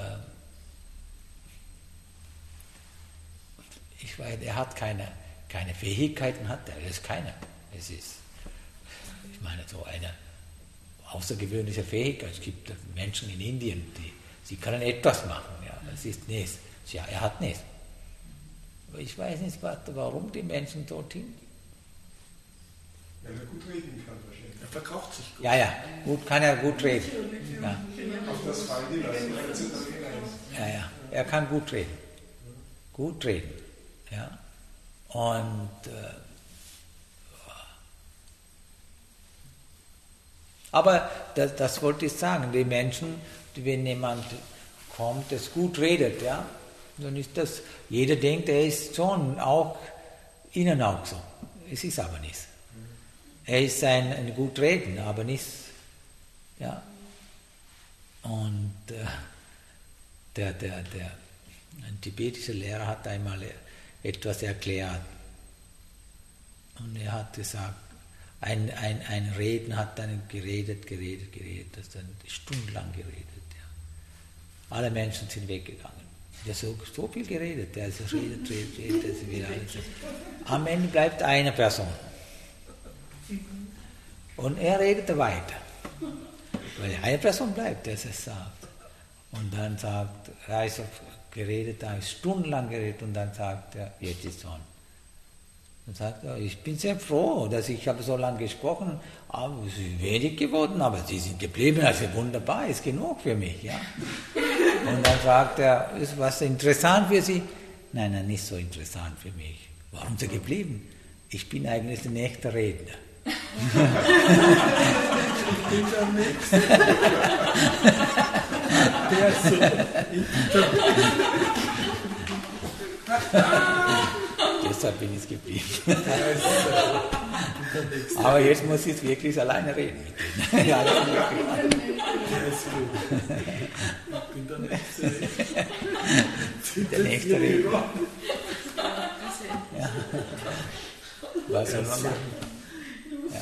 Speaker 1: ich weiß, er hat keine, keine Fähigkeiten, hat er, er ist keine. Es ist, ich meine, so eine außergewöhnliche Fähigkeit. Es gibt Menschen in Indien, die sie können etwas machen, ja, es ist nichts. Ja, er hat nichts. Aber ich weiß nicht, warum die Menschen dorthin.
Speaker 4: Weil er gut reden kann wahrscheinlich.
Speaker 3: Er verkauft sich gut.
Speaker 1: Ja, ja, gut kann er gut reden. Ja.
Speaker 4: Auf das fallen die Leute heutzutage hinein.
Speaker 1: Ja, ja, er kann gut reden. Gut reden. Ja. Und äh, aber das, das wollte ich sagen, die Menschen, wenn jemand kommt, das gut redet, ja, dann ist das, jeder denkt, er ist schon auch, ihnen auch so. Es ist aber nicht. Er ist ein, ein gut reden, aber nicht, ja. Und äh, der, der, der, ein tibetischer Lehrer hat einmal etwas erklärt. Und er hat gesagt, ein, ein, ein Reden hat dann geredet, geredet, geredet, das dann stundenlang geredet. Ja. Alle Menschen sind weggegangen. Der hat so, so viel geredet, der ist redet, redet, redet, das ist wieder alles. Am Ende bleibt eine Person. Und er redet weiter. Weil eine Person bleibt, der es sagt. Und dann sagt, er ist geredet, er ist stundenlang geredet und dann sagt er, jetzt ist schon. Dann sagt er, ich bin sehr froh, dass ich habe so lange gesprochen, aber es ist wenig geworden, aber Sie sind geblieben, also wunderbar, ist genug für mich. Ja? Und dann sagt er, ist was interessant für Sie? Nein, nein, nicht so interessant für mich. Warum sind Sie geblieben? Ich bin eigentlich der nächste Redner.
Speaker 3: Ich bin der Nächste. Der ist so.
Speaker 1: Deshalb bin ich geblieben. Aber jetzt muss ich wirklich alleine reden mit denen. Ja, das ist
Speaker 3: ich bin der Nächste.
Speaker 1: der nächste Redner. Ja. Was soll man machen? Ja.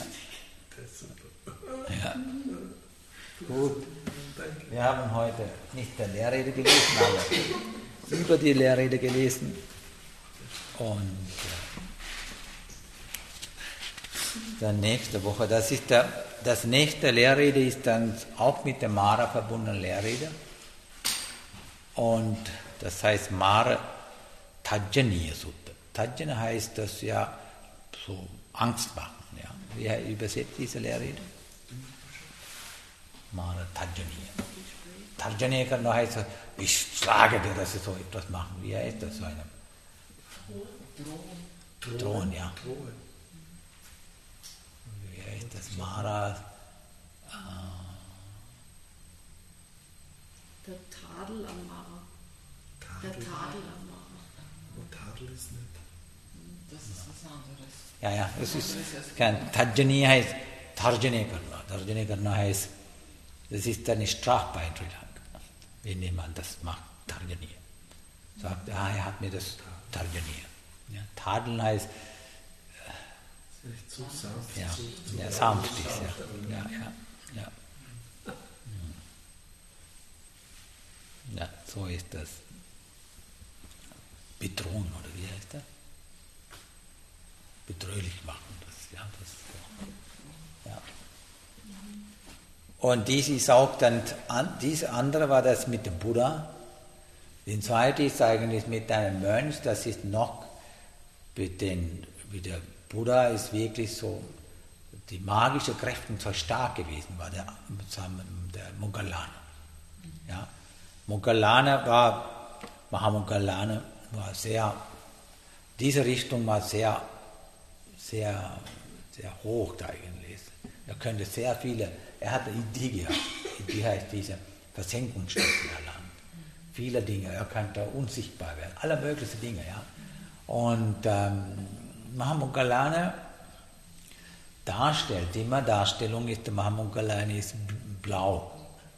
Speaker 1: Ja. Gut. Wir haben heute nicht der Lehrrede gelesen, aber über die Lehrrede gelesen. Und äh, dann nächste Woche, das ist der, das nächste Lehrrede ist dann auch mit der Mara verbundene Lehrrede. Und das heißt Mara Tajjaniya Sutta. Tajjana heißt das ja so Angst machen. Ja. Wie übersetzt diese Lehrrede? Mara Tajjaniya. Tajjaniya kann nur heißen, ich schlage dir, dass sie so etwas machen. Wie heißt das so eine? Drohen. Drohen, ja.
Speaker 3: Drohen.
Speaker 1: Wie heißt das? Mara. Äh,
Speaker 2: Der Tadel am Mara. Der
Speaker 3: Tadel.
Speaker 2: Tadel am Mara.
Speaker 3: Und Tadel ist nicht.
Speaker 6: Das ist was anderes.
Speaker 1: ja, ja, es ist kein Tajjaniya heißt Tarjane Karna. Tarjane Karna heißt, das ist eine Strafbar in Sri Lanka. Wenn jemand das macht, Tarjaniya. Sagt, ah, er hat mir das Tarjaniya. Ja, Tadeln heißt,
Speaker 3: Vielleicht zu sanft.
Speaker 1: ja,
Speaker 3: zu, zu
Speaker 1: ja, sanft ist, ja. Ja, ja, ja. Ja, so ist das. Bedrohen, oder wie heißt das? Bedrohlich machen, das, ja, das, ja. Und dies ist auch dann, dies andere war das mit dem Buddha. Den zweiten ist eigentlich mit einem Mönch, das ist noch mit, den, mit der Buddha ist wirklich so, die magische Kräfte so stark gewesen, war der, der Moggallana. Ja. Moggallana war, Mahamoggallana war sehr, diese Richtung war sehr, sehr, sehr hoch eigentlich. Er könnte sehr viele, er hatte eine Idee gehabt, die heißt diese Versenkungsstätten erlangt. viele Dinge, er kann da unsichtbar werden, alle möglichen Dinge. Ja. Und ähm, Mahamoggallana darstellt, immer Darstellung ist, der Mahamoggallana ist blau.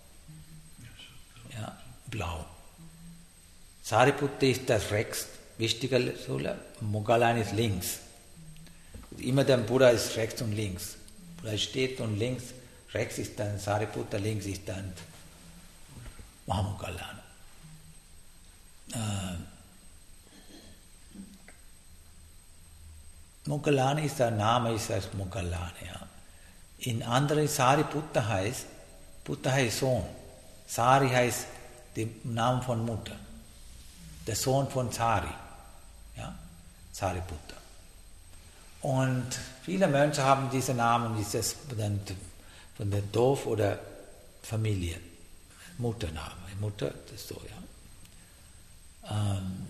Speaker 1: Ja, blau. Sariputta ist das rechts, wichtiger Sola, Moggallana ist links. Immer der Buddha ist rechts und links. Buddha steht und links, rechts ist dann Sariputta, links ist dann Mahamoggallana. Äh, Moggallana ist der Name, ist als Moggallana. Ja. In anderen Sariputta heißt, Putta heißt Sohn. Sari heißt der Name von Mutter. Der Sohn von Sari. Ja, Sariputta. Und viele Mönche haben diese Namen, dieses von der Dorf oder Familie. Muttername. Mutter, das ist so, ja. Ähm,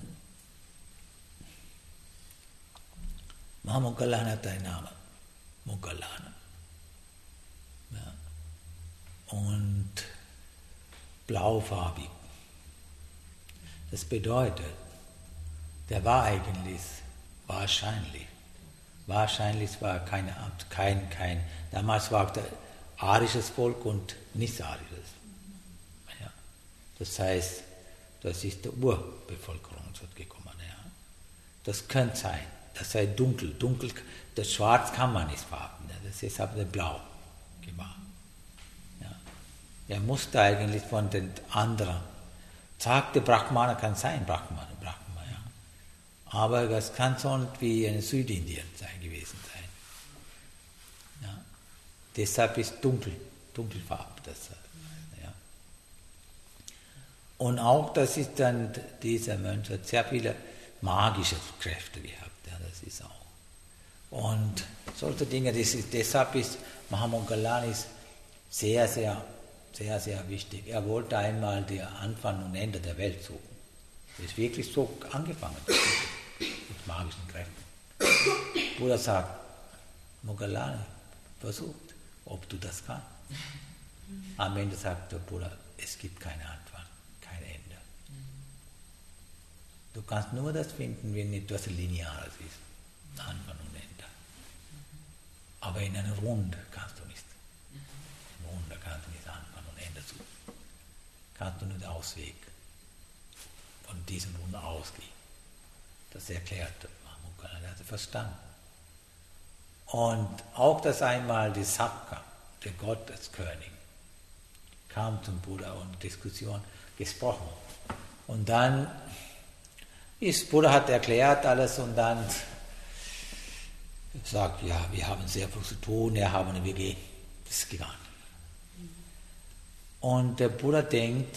Speaker 1: Mahamoggallana hat einen Namen. Moggallana. Ja. Und blaufarbig. Das bedeutet, der war eigentlich, wahrscheinlich, wahrscheinlich war keine Amt, kein, kein, damals war der arisches Volk und nicht arisches. Ja. Das heißt, das ist die Urbevölkerung gekommen. Ja. Das könnte sein, das sei dunkel, dunkel, das Schwarz kann man nicht färben, das ist aber blau gemacht. Ja. Er musste eigentlich von den anderen, sagte Brahmana kann sein, Brahmana, Brahmana, ja. Aber das kann so wie in Südindien sein, gewesen sein. Ja. Deshalb ist dunkel, dunkelfarb. Das, ja. Und auch, das ist dann, dieser Mönch hat sehr viele magische Kräfte gehabt, ja, das ist auch. Und solche Dinge, das ist, deshalb ist Mahamoggallana ist sehr, sehr, sehr, sehr wichtig. Er wollte einmal den Anfang und Ende der Welt suchen. Das ist wirklich so angefangen mit magischen Kräften. Buddha sagt, Moggallana, versucht, ob du das kannst. Am Ende sagt der Buddha, es gibt keine Anfang, kein Ende. Du kannst nur das finden, wenn etwas Lineares ist, Anfang und Ende. Aber in einer Runde kannst du nicht. Im Runde kannst du nicht Anfang und Ende suchen. Kannst du nur den Ausweg von diesem Runde ausgehen. Das erklärte Mahamoggallana, er hat verstanden. Und auch das einmal die Sakka, der Gotteskönig, kam zum Buddha und Diskussion gesprochen. Und dann ist Buddha hat erklärt alles und dann sagt, ja, wir haben sehr viel zu tun, wir haben eine W G, das ist gegangen. Und der Buddha denkt,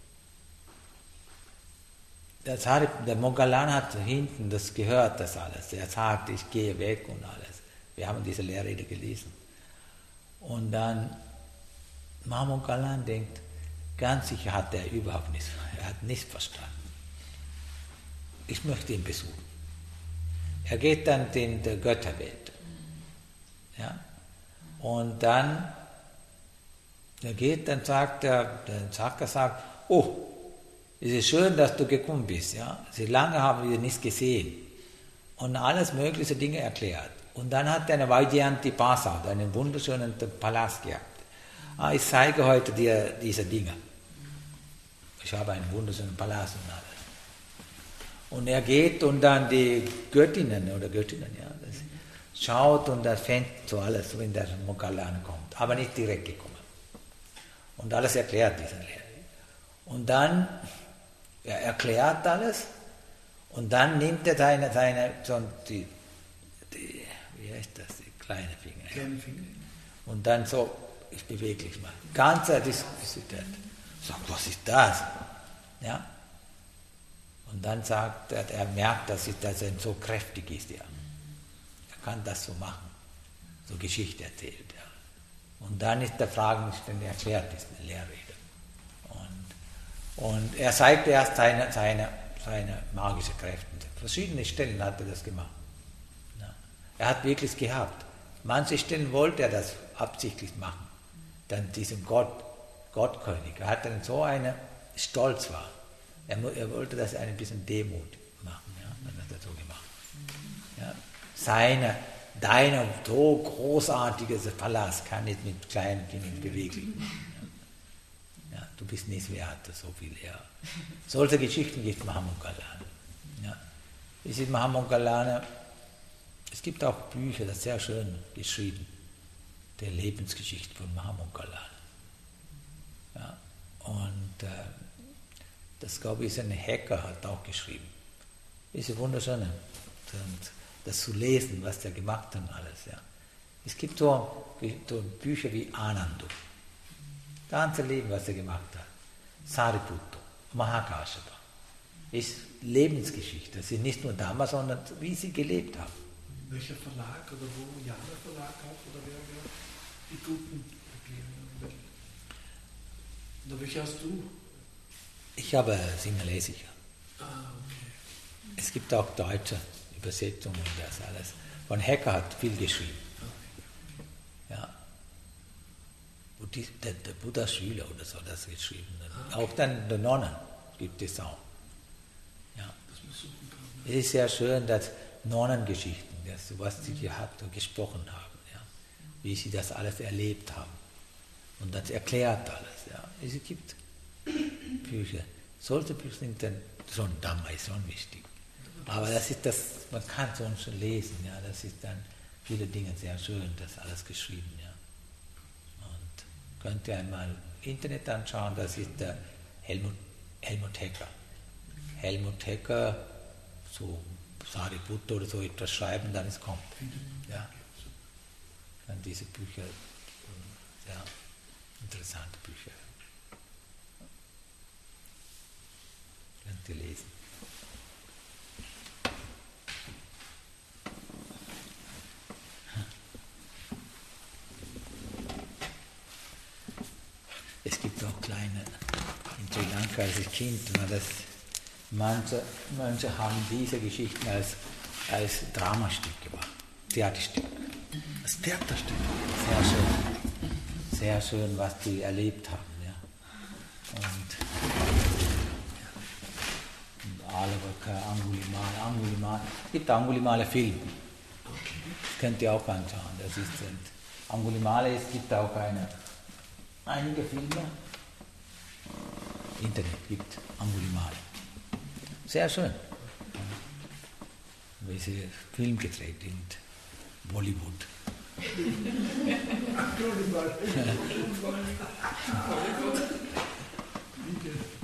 Speaker 1: das hat, der Moggallana hat hinten das gehört, das alles. Er sagt, ich gehe weg und alles. Wir haben diese Lehrrede gelesen. Und dann Mahamoggallana denkt, ganz sicher hat er überhaupt nichts, er hat nichts verstanden. Ich möchte ihn besuchen. Er geht dann in die Götterwelt. Ja? Und dann, er geht, dann sagt er, der Sakka sagt, oh, es ist schön, dass du gekommen bist. Ja? Seit lange haben wir nichts gesehen. Und alles mögliche Dinge erklärt. Und dann hat er eine Vaijayanti Prasad, einen wunderschönen Palast gehabt. Ah, ich zeige heute dir diese Dinge. Ich habe einen wunderschönen Palast und alles. Und er geht und dann die Göttinnen oder Göttinnen, ja, das schaut und das fängt so alles, wenn der Moggallana kommt. Aber nicht direkt gekommen. Und alles erklärt diese Lehre. Und dann, er erklärt alles und dann nimmt er seine, seine so die, die, wie heißt das, die kleine Finger.
Speaker 3: Kleine Finger.
Speaker 1: Und dann so, ich bewege mich mal. Ganzer Diskussion. Sagt, was ist das? Ja? Und dann sagt er, er merkt, dass, dass er so kräftig ist. Ja. Er kann das so machen. So Geschichte erzählt. Ja. Und dann ist der Fragen stellen, erklärt ist eine Lehrrede. Und, und er zeigt erst seine, seine, seine magischen Kräfte. Verschiedene Stellen hat er das gemacht. Ja. Er hat wirklich gehabt. Manche Stellen wollte er das absichtlich machen. Dann diesen Gott, Gottkönig. Er hat dann so einen Stolz war. Er, er wollte das ein bisschen Demut machen, ja, dann hat er so gemacht. Ja. Seine, deiner so großartiges Palast kann nicht mit kleinen Kindern bewegen. Ja. Ja, du bist nicht wert, so viel her. Solche Geschichten gibt Mahamoggallana. Ja. Es ist Mahamoggallana. Es gibt auch Bücher, das ist sehr schön geschrieben, der Lebensgeschichte von Mahamoggallana. Ja. Und äh, das, glaube ich, ist ein Hacker, hat auch geschrieben. Ist wunderschön, und das zu lesen, was der gemacht hat und alles. Ja. Es gibt so, so Bücher wie Ananda, das ganze Leben, was er gemacht hat. Sariputta, Mahakashapa. Ist Lebensgeschichte. Das ist nicht nur damals, sondern wie sie gelebt haben.
Speaker 3: Welcher Verlag oder wo? Jana Verlag auch? Oder wer, wer die guten? Oder welche hast du?
Speaker 1: Ich habe Sinhalesicher.
Speaker 3: Ah, okay.
Speaker 1: Es gibt auch deutsche Übersetzungen und das alles. Von Hacker hat viel geschrieben. Ja. Der, der Buddha-Schüler oder so, das geschrieben. Auch dann der Nonnen gibt es auch. Ja. Es ist sehr schön, dass Nonnengeschichten, das, was sie gehabt und gesprochen haben, ja. Wie sie das alles erlebt haben. Und das erklärt alles. Ja. Es gibt Bücher. Solche Bücher sind dann schon damals schon wichtig. Aber das ist das, man kann so schon lesen, ja. Das ist dann viele Dinge sehr schön, das alles geschrieben, ja. Und könnt ihr einmal Internet anschauen, das ist der Helmut, Helmut Hecker. Helmut Hecker, so Sariputta oder so etwas schreiben, dann es kommt. Ja. Dann diese Bücher, sehr interessante Bücher. Könnt ihr lesen. Es gibt auch kleine, in Sri Lanka als ich Kind war das, manche, manche haben diese Geschichten als, als Dramastück gemacht, Theaterstück.
Speaker 3: Das Theaterstück.
Speaker 1: Sehr schön, sehr schön, was die erlebt haben. Ja. Und, und Alavaka, Angulimal, Angulimal, es gibt Angulimale Film, das könnt ihr auch anschauen, das ist Angulimale, es gibt auch eine einige Filme, Internet gibt Angulimale. Sehr schön. Wie sie Film gedreht in Bollywood.
Speaker 3: Angulimale.